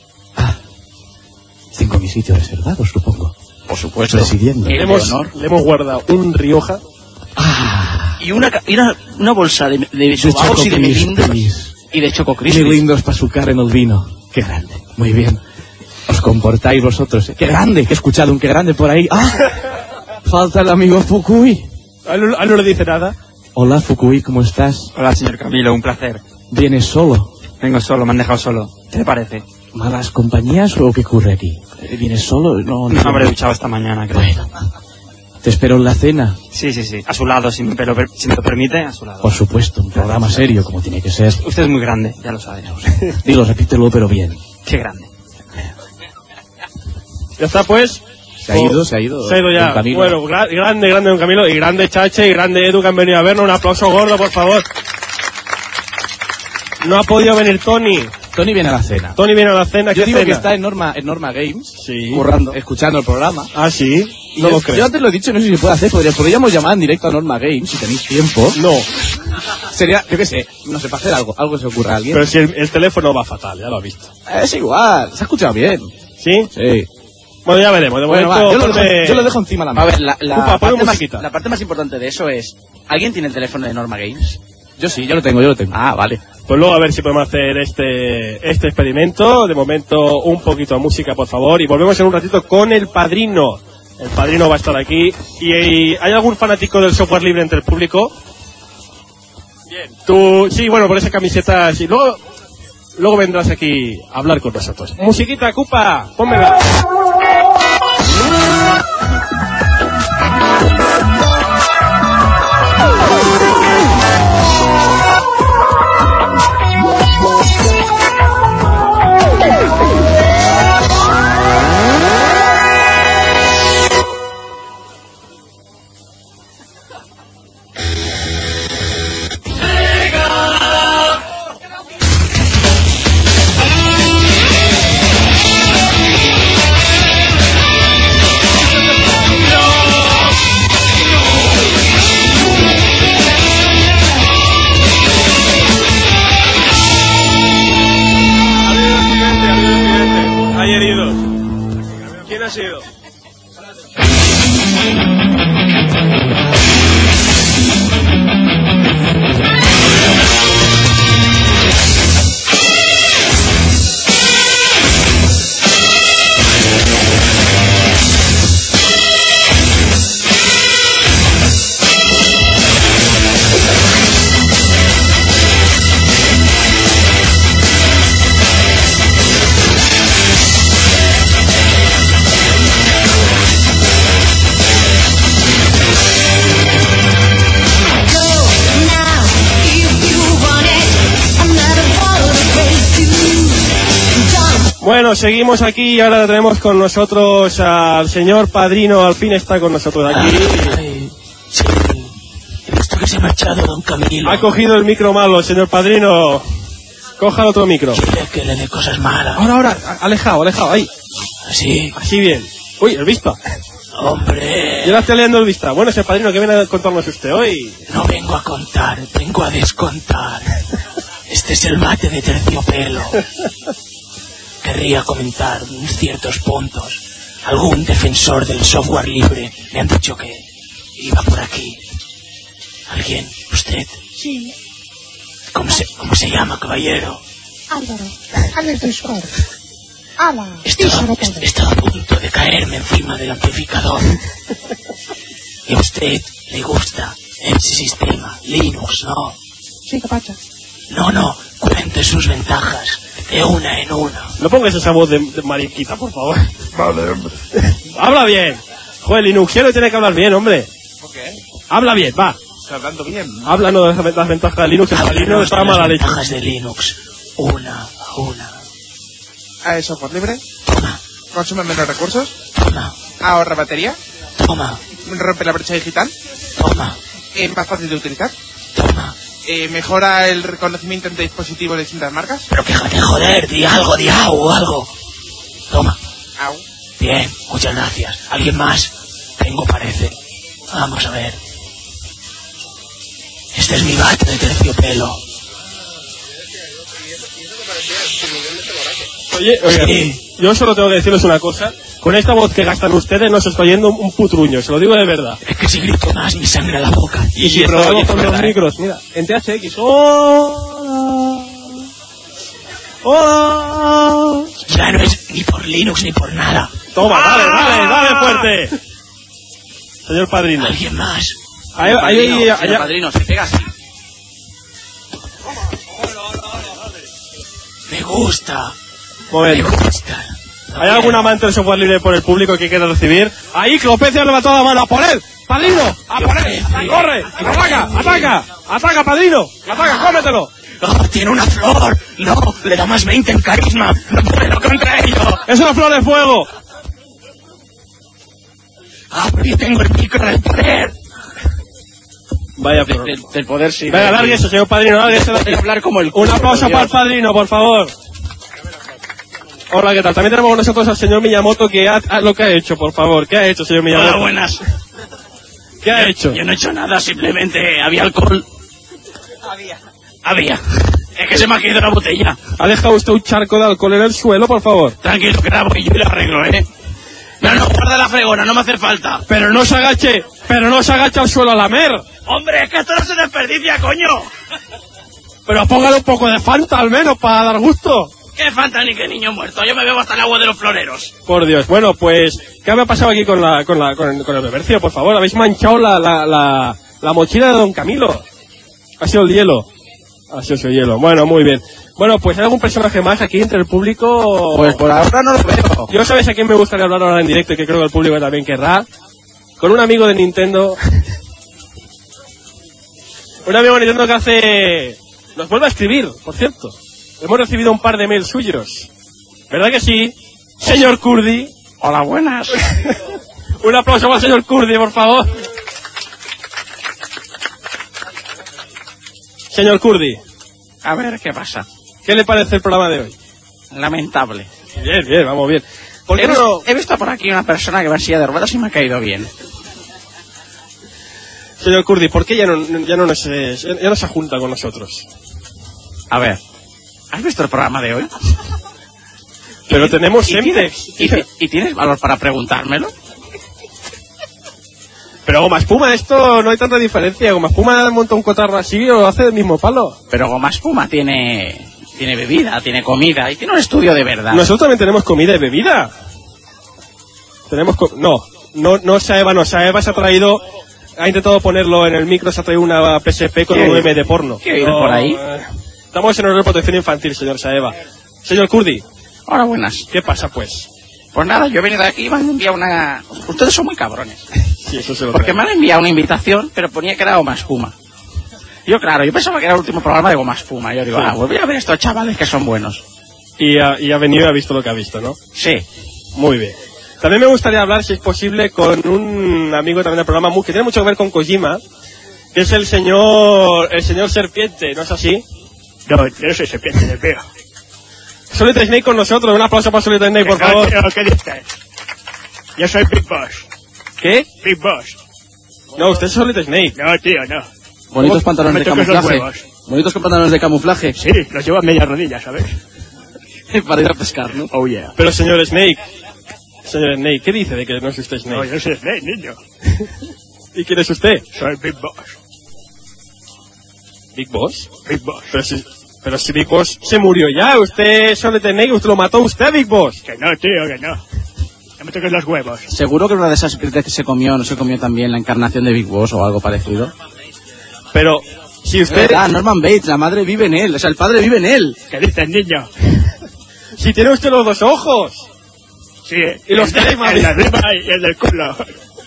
Tengo mi sitio reservado, supongo. Por supuesto. Presidiendo. Le hemos guardado un Rioja. Y una bolsa de sobagos y de melindos. Y de Choco Crispis. Melindos para sucar en el vino. Qué grande. Muy bien. Os comportáis vosotros. Qué grande, que he escuchado un qué grande por ahí. Falta el amigo Fukui. No le dice nada. Hola, Fukui, ¿cómo estás? Hola, señor Camilo, un placer. ¿Vienes solo? Vengo solo, me han dejado solo. ¿Qué te parece? ¿Malas compañías o qué ocurre aquí? ¿Vienes solo? No habré duchado esta mañana, creo. Bueno, te espero en la cena. Sí. A su lado, si me lo permite, a su lado. Por supuesto, un programa serio, como tiene que ser. Usted es muy grande, ya lo sabe. Dilo, repítelo, pero bien. Qué grande. Ya está, pues. Se ha ido ya. Bueno, grande don Camilo, y grande Chache, y grande Edu, que han venido a vernos. Un aplauso gordo, por favor. No ha podido venir Tony. Tony viene a la cena. Yo digo cena? Que está en Norma Games, sí, currando, escuchando el programa. Sí. No lo creo. Yo antes lo he dicho, no sé si se puede hacer. Podríamos llamar en directo a Norma Games, si tenéis tiempo. No. Sería, yo qué sé, no sé, para hacer algo se ocurra a alguien. Pero si el teléfono va fatal, ya lo has visto. Es igual, se ha escuchado bien. ¿Sí? Sí. Bueno, ya veremos. De momento, yo lo dejo encima de la mano. A ver, la parte más importante de eso es... ¿Alguien tiene el teléfono de Norma Games? Yo sí, yo lo tengo. Vale. Pues luego a ver si podemos hacer este experimento. De momento, un poquito de música, por favor. Y volvemos en un ratito con El Padrino. El Padrino va a estar aquí. ¿Y hay algún fanático del software libre entre el público? Bien. Tú, sí, bueno, por esa camiseta, sí. Luego vendrás aquí a hablar con nosotros. Musiquita, Cupa, pónmela. bienvenidos. ¿Quién ha sido? Bueno, seguimos aquí y ahora tenemos con nosotros al señor Padrino. Al fin está con nosotros aquí. Ay, sí. He visto que se ha marchado don Camilo. Ha cogido el micro malo, señor Padrino. Coja el otro micro. Quiere que le dé cosas malas. Ahora, alejado, ahí. Así. Así bien. Uy, el Vista. Hombre. Yo la estoy leyendo el Vista. Bueno, señor Padrino, ¿qué viene a contarnos usted hoy? No vengo a contar, vengo a descontar. Este es el mate de terciopelo. Querría comentar ciertos puntos. Algún defensor del software libre me han dicho que iba por aquí. ¿Alguien? ¿Usted? Sí. ¿Cómo se llama, caballero? Álvaro Scott. Ala. Estaba a punto de caerme encima del amplificador. ¿Y a usted le gusta ese sistema? Linux, ¿no? Sí, ¿qué pasa? No, cuente sus ventajas, de una en una. No pongas esa voz de mariquita, por favor. Vale, hombre. Habla bien. Joder, el Linuxiano tiene que hablar bien, hombre. ¿Por qué? Habla bien, va. Está hablando bien. Háblanos de las ventajas de Linux. El Padrino está mala leche. Ventajas de Linux, una a una. ¿Es software libre? Toma. ¿Consume menos recursos? Toma. ¿Ahorra batería? Toma. ¿Rompe la brecha digital? Toma. ¿Más fácil de utilizar? Toma. ¿Mejora el reconocimiento entre dispositivos de distintas marcas? Pero quéjate, joder, di algo. Toma. Au. Bien, muchas gracias. ¿Alguien más? Tengo, parece. Vamos a ver. Este es mi bate de terciopelo. Oye, Sí. Yo solo tengo que decirles una cosa. Con esta voz que gastan ustedes no se está yendo un putruño, se lo digo de verdad. Es que si grito más me sangra la boca. Y si probamos con los micros, mira, en THX. ¡Hola! Ya no es ni por Linux ni por nada. Toma, dale fuerte. Señor Padrino. ¿Alguien más? Señor Padrino, se pega así. Me gusta. Momento. Me gusta. ¿Hay algún amante del software libre por el público que quiera recibir? Ahí, Clopecia ha levantado la mano. ¡A por él! ¡Padrino! ¡A por él! ¡Corre! ¡Ataca, Padrino! ¡Ataca, cómetelo! ¡Oh, tiene una flor! ¡No! Le da más 20 en carisma. ¡No puedo contra ello! ¡Es una flor de fuego! ¡Ah, pero yo tengo el micro del poder! Vaya flor. Del poder sí. Venga, lárguese, señor Padrino, lárguese. Hablar como el Un aplauso para el Padrino, por favor. Hola, ¿qué tal? También tenemos con nosotros al señor Miyamoto, que lo que ha hecho, por favor. ¿Qué ha hecho, señor Miyamoto? Hola, buenas. ¿Qué ha hecho? Yo no he hecho nada, simplemente había alcohol. Había. Es que se me ha caído la botella. ¿Ha dejado usted un charco de alcohol en el suelo, por favor? Tranquilo, que la voy yo y la arreglo, ¿eh? No, guarda la fregona, no me hace falta. Pero no se agache al suelo a lamer. Hombre, es que esto no se desperdicia, coño. Pero póngale un poco de Fanta, al menos, para dar gusto. ¿Qué Fanta ni qué niño muerto? Yo me bebo hasta el agua de los floreros. Por Dios. Bueno, pues, ¿qué ha pasado aquí con el bebercio, por favor? Habéis manchado la mochila de don Camilo. Ha sido el hielo. Ha sido el hielo. Bueno, muy bien. Bueno, pues, ¿hay algún personaje más aquí entre el público? Pues por ahora no lo veo. Yo sabéis a quién me gustaría hablar ahora en directo y que creo que el público también querrá. Con un amigo de Nintendo. Un amigo de Nintendo que nos vuelve a escribir, por cierto. Hemos recibido un par de mails suyos. ¿Verdad que sí? Señor Kurdi. Hola, buenas. Un aplauso para el señor Kurdi, por favor. Señor Kurdi. A ver, ¿qué pasa? ¿Qué le parece el programa de hoy? Lamentable. Bien, vamos bien. ¿Por qué no? He visto por aquí una persona que va en silla de ruedas y me ha caído bien. Señor Kurdi, ¿por qué ya no se junta con nosotros? A ver, ¿has visto el programa de hoy? Pero tenemos Semtex. ¿Y tienes valor para preguntármelo? Pero goma espuma, esto no hay tanta diferencia. Goma espuma monta un cotarro así o hace del mismo palo. Pero goma espuma tiene bebida, tiene comida y tiene un estudio de verdad. Nosotros también tenemos comida y bebida. Tenemos... No, Saeva se ha traído... Ha intentado ponerlo en el micro, se ha traído una PSP con un M de porno. ¿Qué oído por ahí? Estamos en horario de protección infantil, señor Saeva. Señor Kurdi. Hola, buenas. ¿Qué pasa, pues? Pues nada, yo he venido de aquí y me han enviado una... Ustedes son muy cabrones. Sí, eso se lo Porque trae. me han enviado una invitación, pero ponía que era goma espuma. Yo pensaba que era el último programa de goma espuma. Yo digo, pues voy a ver estos chavales que son buenos. Y ha venido y ha visto lo que ha visto, ¿no? Sí. Muy bien. También me gustaría hablar, si es posible, con un amigo también del programa, que tiene mucho que ver con Kojima, que es el señor Serpiente, ¿no es así? No, yo soy Serpiente del Pío. Solid Snake con nosotros, un aplauso para Solid Snake, por favor. ¿Qué dices? Yo soy Big Boss. ¿Qué? Big Boss. No, usted es Solid Snake. No, tío, no. Bonitos pantalones de camuflaje. Bonitos pantalones de camuflaje. Sí, los llevo a media rodilla, ¿sabes? Para ir a pescar, ¿no? Oh, yeah. Pero señor Snake, ¿qué dice de que no es usted Snake? No, yo soy Snake, niño. ¿Y quién es usted? Soy Big Boss. ¿Big Boss? Big Boss. Pero si Big Boss se murió ya, usted es Solid Snake, usted lo mató usted, Big Boss. Que no, tío, que no. No me toques los huevos. Seguro que una de esas veces que se comió, no se comió también la encarnación de Big Boss o algo parecido. Pero, si usted... Norman Bates, la madre vive en él, o sea, el padre vive en él. ¿Qué dices, niño? Si tiene usted los dos ojos. Sí, y los el de arriba y el del culo.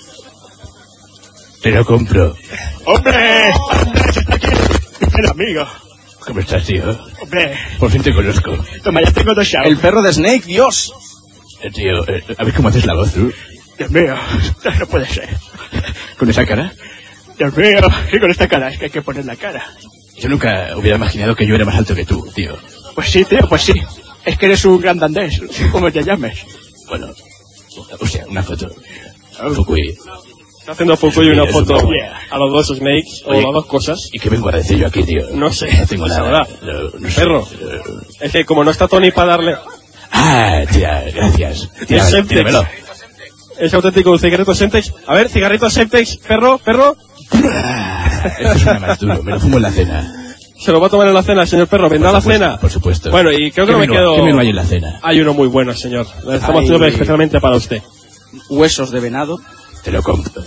Te lo compro. ¡Hombre! ¡Andrés está aquí! ¡El amigo! ¿Cómo estás, tío? ¡Hombre! Por fin te conozco. Toma, ya tengo 2 shows. El perro de Snake, Dios. Tío, a ver cómo haces la voz, tú. Dios mío, no puede ser. ¿Con esa cara? Dios mío, y con esta cara, es que hay que poner la cara. Yo nunca hubiera imaginado que yo era más alto que tú, tío. Pues sí, tío, pues sí. Es que eres un gran dandés, como te llames. Bueno, o sea, una foto. Fukui. Está haciendo Fukui una foto Yeah. a los dos Snakes, o Oye, a las dos cosas. ¿Y qué vengo a decir yo aquí, tío? No sé, No tengo nada. sabrá. No sé. Perro. Es que como no está Tony para darle... Tía, gracias. Tía, Es Semtex. tíramelo. Es auténtico cigarrito Semtex. A ver, cigarrito Semtex, perro. Esto es una más duro, me lo fumo en la cena. Se lo va a tomar en la cena, señor perro. ¿Vendrá la cena? Por supuesto. Bueno, y creo que no me quedo... ¿Qué menú hay en la cena? Hay uno muy bueno, señor. Lo estamos haciendo especialmente para usted. Huesos de venado. Te lo compro.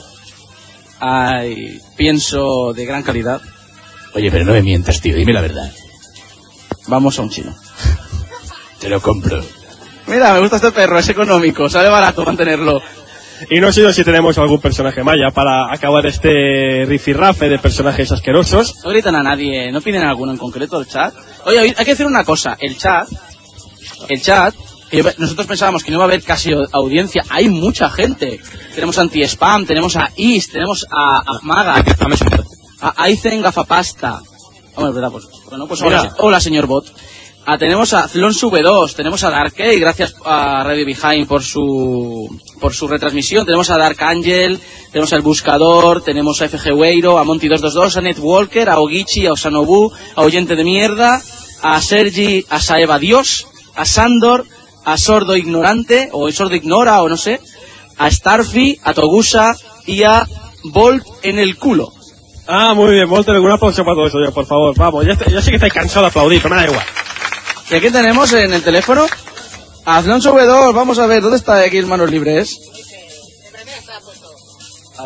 Hay pienso de gran calidad. Oye, pero no me mientas, tío, dime la verdad. Vamos a un chino. Te lo compro. Mira, me gusta este perro, es económico, sale barato mantenerlo. Y no sé si tenemos algún personaje maya para acabar este rifirrafe de personajes asquerosos. No gritan a nadie, no piden a alguno en concreto el chat. Oye, hay que decir una cosa, el chat, que nosotros pensábamos que no iba a haber casi audiencia, hay mucha gente. Tenemos anti-spam, tenemos a Is, tenemos a Maga, a Aizen Gafapasta. Hombre, verdad, pues. Bueno, pues hola, señor bot. Tenemos a Zlon V2, tenemos a Darkey, gracias a Radio Behind por su retransmisión, tenemos a Dark Angel, tenemos al Buscador, tenemos a FG Weiro, a Monty222, a Netwalker, a Ogichi, a Osanobu, a Oyente de Mierda, a Sergi, a Saeva Dios, a Sandor, a Sordo Ignorante, o Sordo Ignora, o no sé, a Starfy, a Togusa y a Bolt en el culo. Ah, muy bien, Volter, un aplauso para todo eso, ya, por favor. Vamos, ya sé que estáis cansados de aplaudir, pero me da igual. ¿Y aquí tenemos en el teléfono? A Alonso V2, vamos a ver, ¿dónde está aquí el Manos Libres? A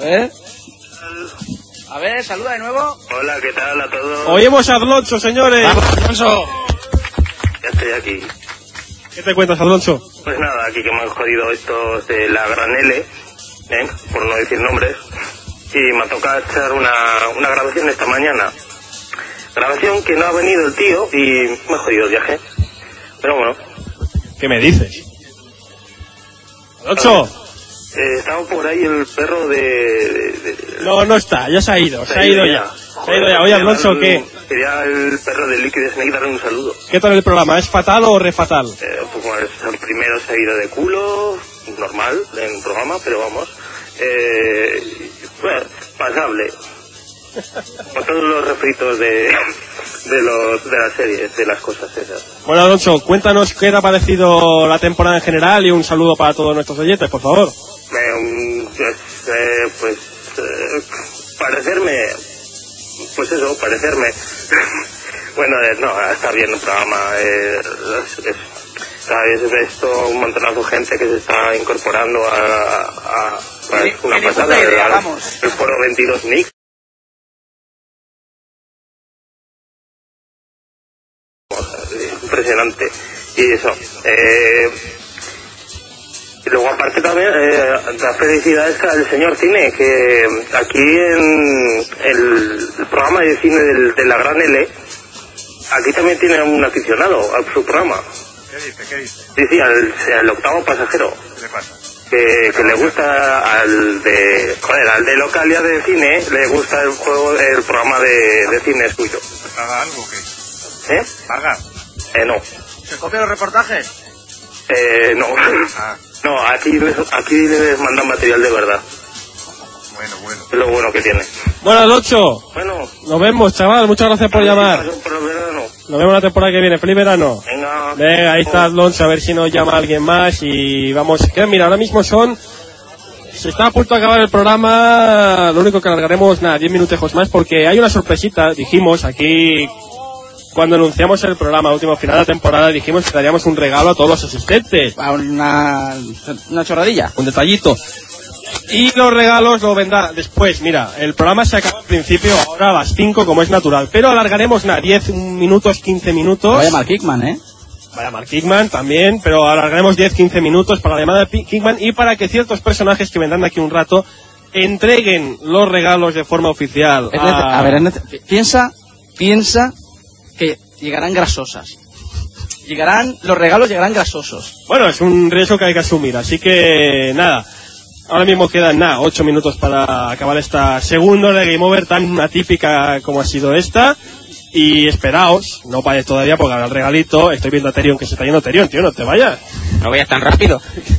ver, saluda de nuevo. Hola, ¿qué tal a todos? Oímos a Alonso, señores. ¡Vamos, Alonso! Ya estoy aquí. ¿Qué te cuentas, Alonso? Pues nada, aquí que me han jodido estos de la gran L, por no decir nombres, y me ha tocado echar una grabación esta mañana. Grabación que no ha venido el tío y me ha jodido el viaje. Pero bueno. ¿Qué me dices? Alonso. Estaba por ahí el perro de... No está, ya se ha ido ya. Se ha ido ya. Oye, Alonso, ¿qué? Quería el perro de Liquid Snake darle un saludo. ¿Qué tal el programa? ¿Es fatal o refatal? Pues el primero se ha ido de culo, normal, en programa, pero vamos. Bueno, pasable. Con todos los refritos de de las series, de las cosas esas. Bueno, Alonso, cuéntanos qué te ha parecido la temporada en general y un saludo para todos nuestros oyentes, por favor. Parecerme. Bueno, no, está bien el programa. Es esto un montonazo de gente que se está incorporando a una pasada. El foro 22 Nick. Impresionante. Y eso. Y luego aparte también las felicidades al señor Cine, que aquí en el programa de cine de la Gran L, aquí también tiene un aficionado a su programa. ¿Qué dice? Sí, al octavo pasajero. ¿Qué le pasa? Que le gusta al de Localia de cine, le gusta el programa de cine suyo. ¿Paga algo o qué? ¿Paga? No. ¿Se copian los reportajes? No. No, aquí les mandan material de verdad. Bueno. Es lo bueno que tiene. Bueno, Alonso. Bueno. Nos vemos, chaval. Muchas gracias por llamar. Nos vemos la temporada que viene. Feliz verano. Venga, ahí está Alonso. A ver si nos llama alguien más y vamos. Mira, ahora mismo se está a punto de acabar el programa. Lo único que alargaremos, 10 minutejos más porque hay una sorpresita. Dijimos aquí, cuando anunciamos el programa, último final de la temporada, dijimos que daríamos un regalo a todos los asistentes. Una chorradilla. Un detallito. Y los regalos lo vendrá después. Mira, el programa se acaba al principio, ahora a las 5 como es natural. Pero alargaremos 10 minutos, 15 minutos. Vaya Mark Kickman, Vaya Mark Kickman también, pero alargaremos 10-15 minutos para la llamada de Kickman y para que ciertos personajes que vendrán de aquí un rato entreguen los regalos de forma oficial. A ver, piensa que llegarán grasosas. Los regalos llegarán grasosos. Bueno, es un riesgo que hay que asumir, así que nada. Ahora mismo quedan 8 minutos para acabar esta segunda hora de Game Over tan atípica como ha sido esta. Y esperaos, no vayáis todavía porque habrá el regalito. Estoy viendo a Terion que se está yendo. Terion, tío, no te vayas. No vayas tan rápido.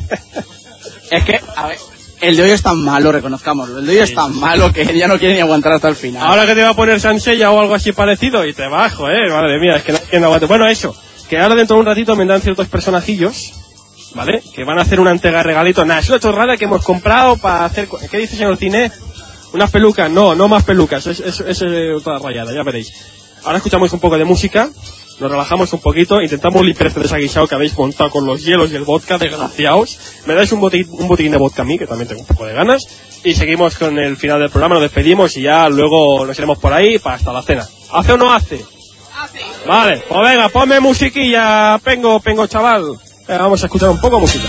Es que, a ver, el de hoy es tan malo, reconozcámoslo. El de hoy es tan malo que ya no quiere ni aguantar hasta el final. Ahora que te va a poner Sansella o algo así parecido y te bajo, madre mía, es que no aguanto. Bueno, eso, que ahora dentro de un ratito vendrán ciertos personajillos, ¿vale? Que van a hacer una entrega de regalito. Es una chorrada que hemos comprado para hacer... ¿Qué dice, señor Cine? ¿Unas pelucas? No más pelucas, es otra rayada, ya veréis. Ahora escuchamos un poco de música, nos relajamos un poquito, intentamos limpiar este desaguisado que habéis montado con los hielos y el vodka, desgraciaos. Me dais un botiquín de vodka a mí, que también tengo un poco de ganas. Y seguimos con el final del programa, nos despedimos y ya luego nos iremos por ahí para hasta la cena. ¿Hace o no hace? Hace. Vale, pues venga, ponme musiquilla, pengo chaval. Venga, vamos a escuchar un poco de música.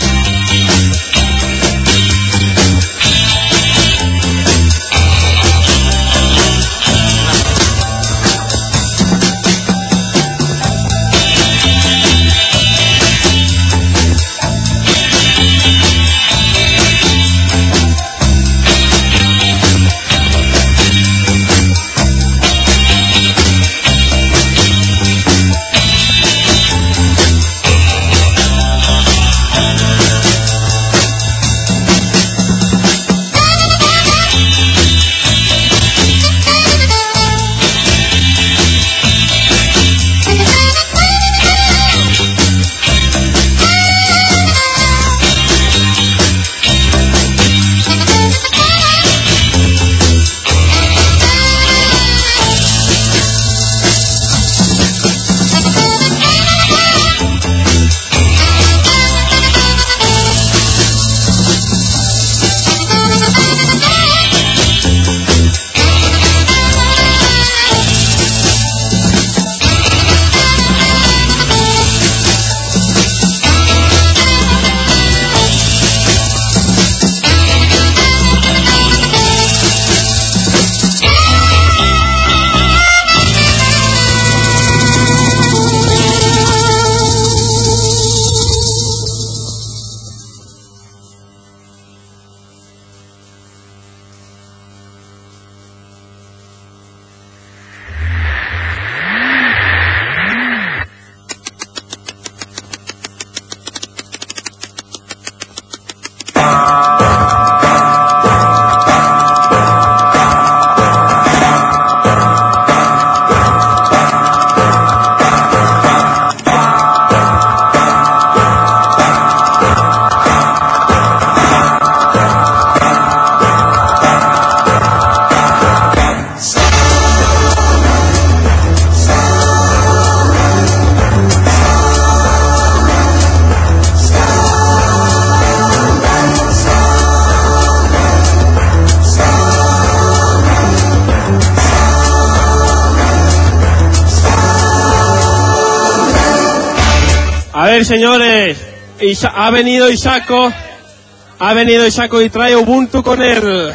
ver, señores, ha venido Isako y trae Ubuntu con el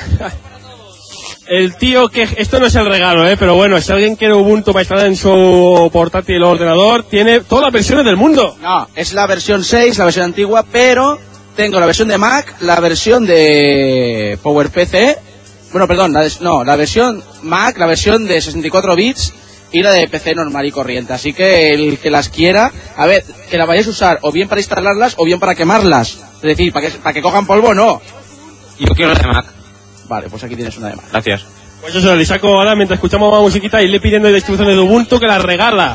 tío que... Esto no es el regalo, pero bueno, si alguien quiere Ubuntu para instalar en su portátil o ordenador, tiene todas las versiones del mundo. No, es la versión 6, la versión antigua, pero tengo la versión de Mac, la versión de PowerPC, bueno, perdón, la versión Mac, la versión de 64 bits y la de PC normal y corriente. Así que el que las quiera, a ver, que la vayáis a usar o bien para instalarlas o bien para quemarlas. Es decir, para que cojan polvo, no. Yo quiero la de Mac. Vale, pues aquí tienes una de Mac. Gracias. Pues eso, el Isako ahora, mientras escuchamos más musiquita, y le pidiendo distribuciones de Ubuntu que las regala.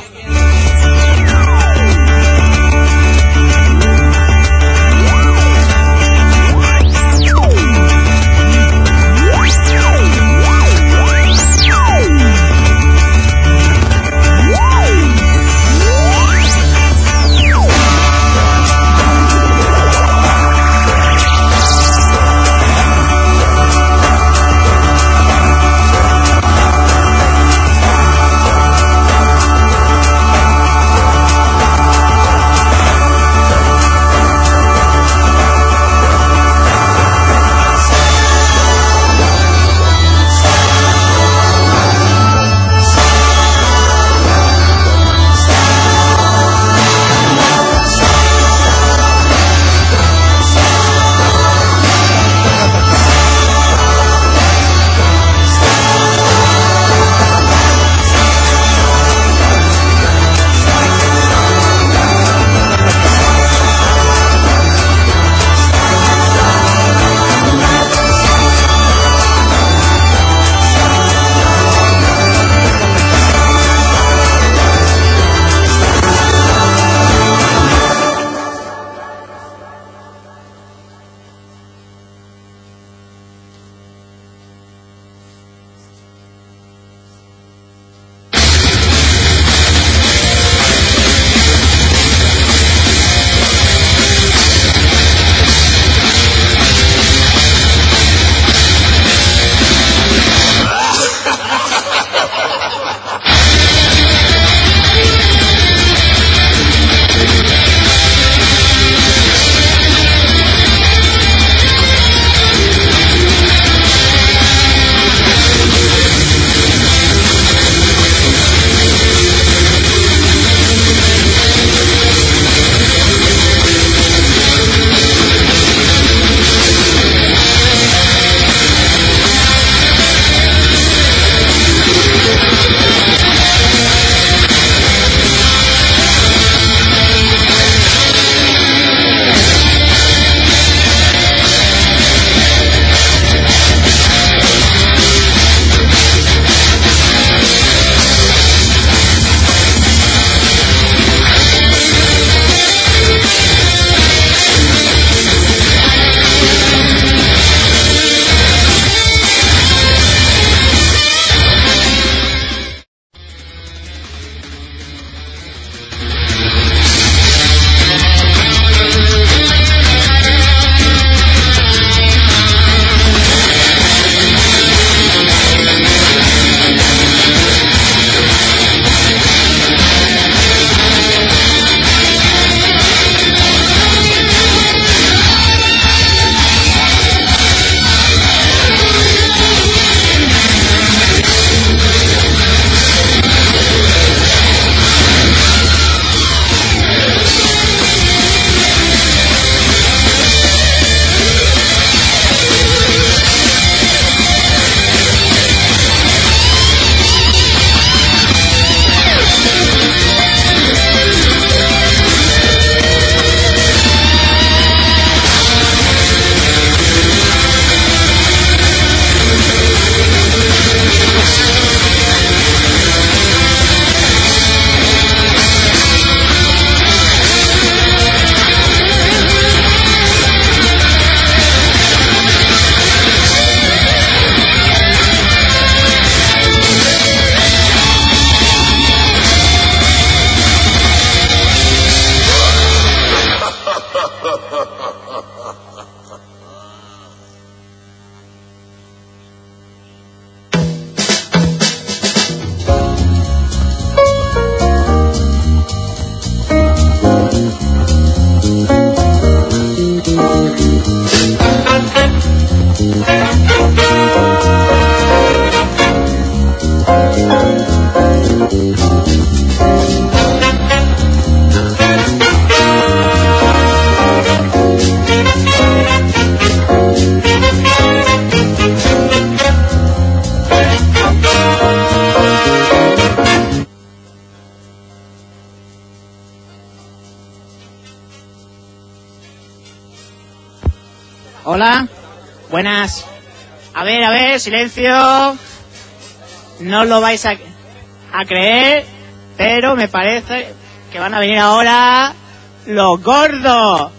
Hola. Buenas. A ver, silencio. No lo vais a creer, pero me parece que van a venir ahora los gordos.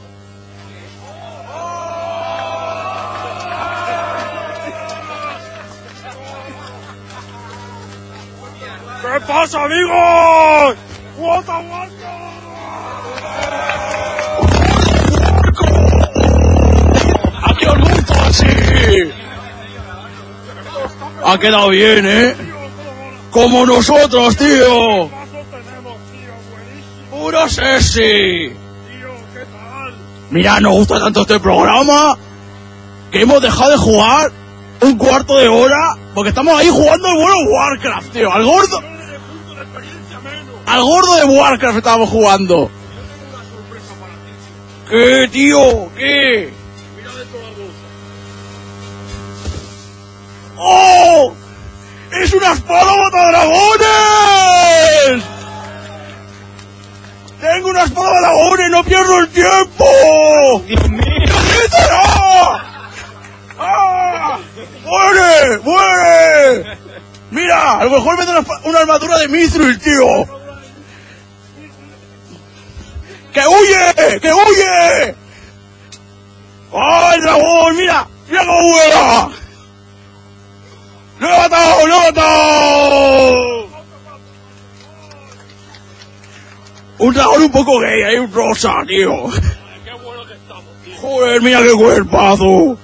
¿Qué pasa, amigos? ¡Guata, ¿A qué os gusta así? Ha quedado bien, ¿eh? Como nosotros, tío. Puro sexy. Mira, nos gusta tanto este programa que hemos dejado de jugar un cuarto de hora porque estamos ahí jugando al World of Warcraft, tío. Al gordo de Warcraft estábamos jugando. ¿Qué, tío? ¿Qué? ¡Oh! ¡Es una espada matadragones! ¡Tengo una espada matadragones! ¡No pierdo el tiempo! ¡Dios mío! ¡Quítala! ¡Ah! ¡Muere! ¡Muere! Mira, a lo mejor me da una armadura de Mithril, tío. ¡Que huye! ¡Que huye! ¡Ah, el dragón! ¡Mira! ¡Mira cómo vuela! ¡Lo he matado! ¡Lo he matado! Un dragón un poco gay, hay un rosa, tío. Joder, mira qué cuerpazo.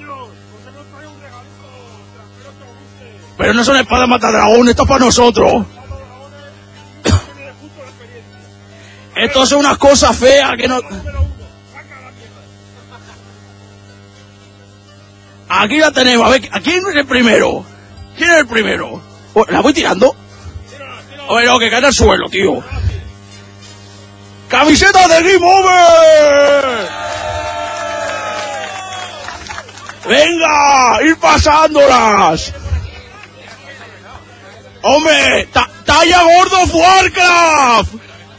Pero no son espadas matadragón, esto es para nosotros. Esto son unas cosas feas que no... Aquí la tenemos, a ver, ¿quién es el primero? ¿Quién es el primero? ¿La voy tirando? Bueno, que cae al suelo, tío. ¡Camiseta de Game Over! ¡Venga! ¡Ir pasándolas! ¡Hombre! ¡Talla World of Warcraft!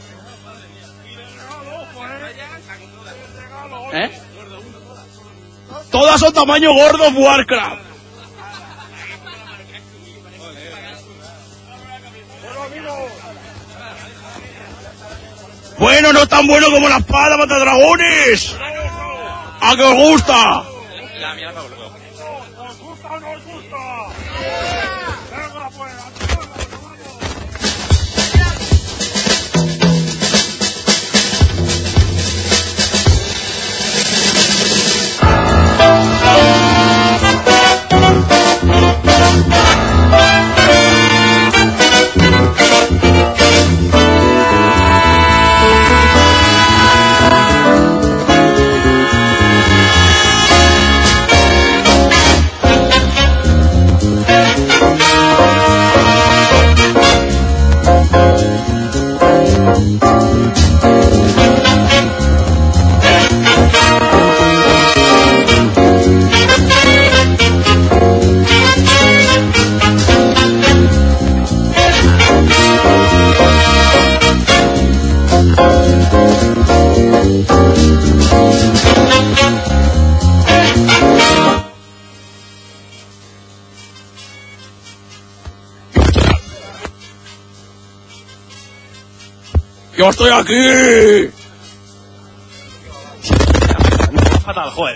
¿Eh? Todas son tamaño World of Warcraft. Bueno, no tan bueno como la espada matadragones. ¿A qué os gusta? ¡Yo estoy aquí! Fatal, joder.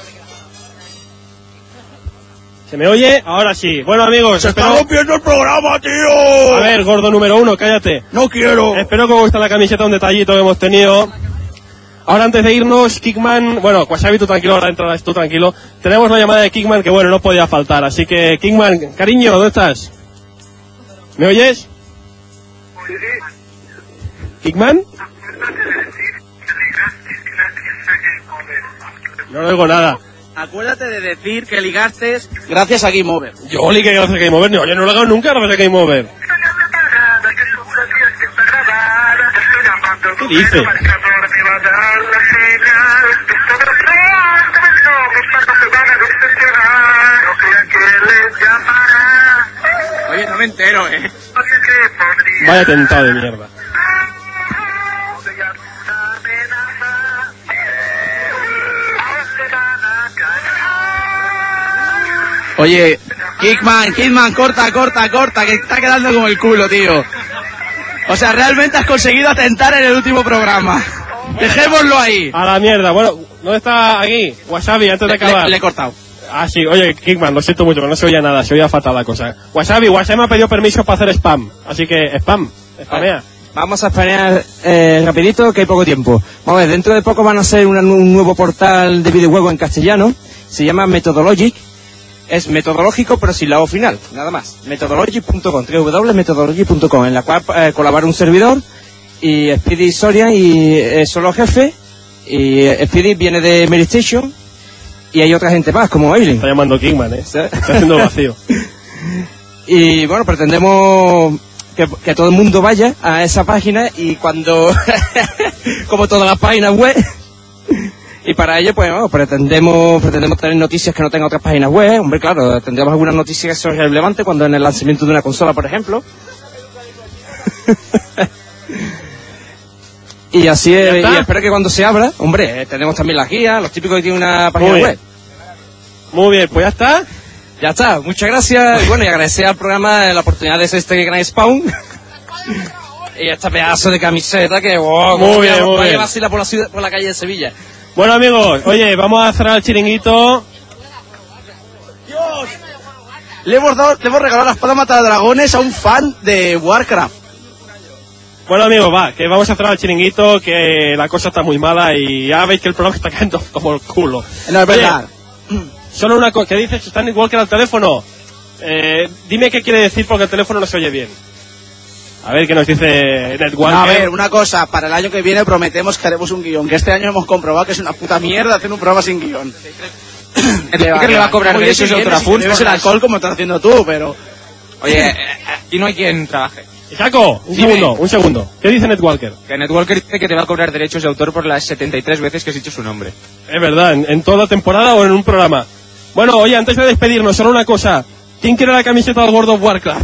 ¿Se me oye? Ahora sí. Bueno, amigos, ¡Se está rompiendo el programa, tío! A ver, gordo número 1, cállate. ¡No quiero! Espero que os guste la camiseta, un detallito que hemos tenido. Ahora, antes de irnos, Kickman... Bueno, Wasabi, tú tranquilo, ahora entrarás tú tranquilo. Tenemos la llamada de Kickman que, bueno, no podía faltar. Así que, Kickman, cariño, ¿dónde estás? ¿Me oyes? Sí, sí. ¿Kickman? No oigo nada. Acuérdate de decir que ligaste gracias a Game Over. Yo ligué gracias a Game Over. No, yo no lo hago nunca gracias a Game Over. ¿Qué dice? Oye, no me entero, Vaya tentado de mierda. Oye, Kidman, corta, que está quedando como el culo, tío. O sea, realmente has conseguido atentar en el último programa. Dejémoslo ahí. A la mierda. Bueno, ¿dónde está aquí? Wasabi, antes de acabar. Le he cortado. Ah, sí. Oye, Kickman, lo siento mucho, que no se oía nada, se oía fatal la cosa. Wasabi me ha pedido permiso para hacer spam. Así que, spamea. Vamos a spamear rapidito, que hay poco tiempo. Vamos a ver, dentro de poco van a hacer un nuevo portal de videojuegos en castellano. Se llama Methodologic. Es metodológico, pero sin la O final, nada más. Methodologic.com, www.methodologic.com, en la cual colabora un servidor, y Speedy Soria y solo jefe, y Speedy viene de Mary Station, y hay otra gente más, como Aileen. Está llamando Kingman, ¿Sí? Está haciendo vacío. Y bueno, pretendemos que todo el mundo vaya a esa página, y cuando, como todas las páginas web, y para ello, pues, bueno, pretendemos tener noticias que no tengan otras páginas web. Hombre, claro, tendremos algunas noticias que son relevantes cuando en el lanzamiento de una consola, por ejemplo. Y así es, y espero que cuando se abra, hombre, tenemos también las guías, los típicos que tienen una página web. Muy bien, pues ya está. Ya está, muchas gracias. Y bueno, y agradecer al programa la oportunidad de ser este gran spawn. Y este pedazo de camiseta que, wow, muy bien. Va a llevar así por la calle de Sevilla. Bueno, amigos, oye, vamos a cerrar el chiringuito. Dios, le hemos regalado la espada mata dragones a un fan de Warcraft. Bueno, amigos, que vamos a cerrar el chiringuito, que la cosa está muy mala y ya veis que el programa está cayendo como el culo. No, es verdad. Solo una cosa, ¿qué dices? ¿Están igual que al teléfono? Dime qué quiere decir porque el teléfono no se oye bien. A ver qué nos dice Netwalker. A ver, una cosa, para el año que viene prometemos que haremos un guión, que este año hemos comprobado que es una puta mierda hacer un programa sin guión. ¿Le va a cobrar derechos de autor a Full? Debes el alcohol como estás haciendo tú, pero... Oye, aquí no hay quien trabaje. Isaco, un segundo. ¿Qué dice Netwalker? Que Netwalker dice que te va a cobrar derechos de autor por las 73 veces que has dicho su nombre. Es verdad, ¿en toda la temporada o en un programa? Bueno, oye, antes de despedirnos, solo una cosa. ¿Quién quiere la camiseta del World of Warcraft?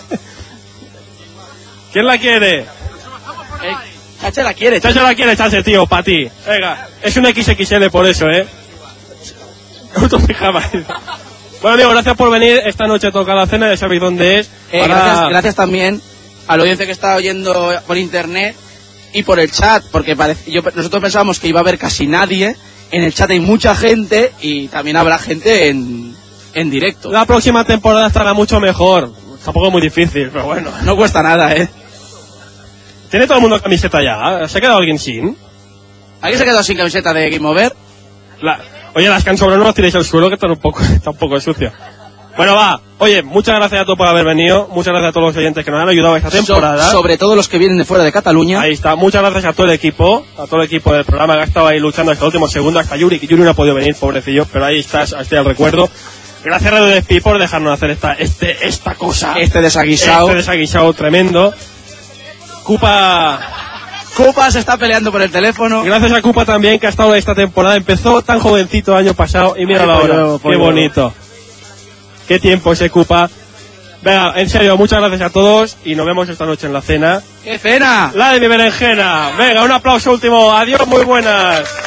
¿Quién la quiere? Chacha la quiere. Chacha, tío, para ti. Venga, es un XXL por eso, Autopijama. Bueno, amigo, gracias por venir. Esta noche toca la cena, ya sabéis dónde es. Gracias también a la audiencia que está oyendo por internet y por el chat, porque nosotros pensábamos que iba a haber casi nadie. En el chat hay mucha gente y también habrá gente en directo. La próxima temporada estará mucho mejor. Tampoco es muy difícil, pero bueno. No cuesta nada, ¿Tiene todo el mundo camiseta ya? ¿Se ha quedado alguien sin? ¿Alguien se ha quedado sin camiseta de Game Over? Oye, las que han sobrado no las tiréis al suelo, que está un poco sucio. Bueno, Oye, muchas gracias a todos por haber venido. Muchas gracias a todos los oyentes que nos han ayudado esta temporada. Sobre todo los que vienen de fuera de Cataluña. Ahí está. Muchas gracias a todo el equipo del programa que ha estado ahí luchando hasta el último segundo. Hasta Yuri, que Yuri no ha podido venir, pobrecillo, pero ahí está el recuerdo. Gracias a Radio Despí por dejarnos hacer esta cosa. Este desaguisado tremendo. Cupa se está peleando por el teléfono. Gracias a Cupa también, que ha estado esta temporada. Empezó tan jovencito el año pasado y míralo ahora. Qué bonito. Qué tiempo ese Cupa. Venga, en serio, muchas gracias a todos y nos vemos esta noche en la cena. ¡Qué cena! La de mi berenjena. Venga, un aplauso último. Adiós, muy buenas.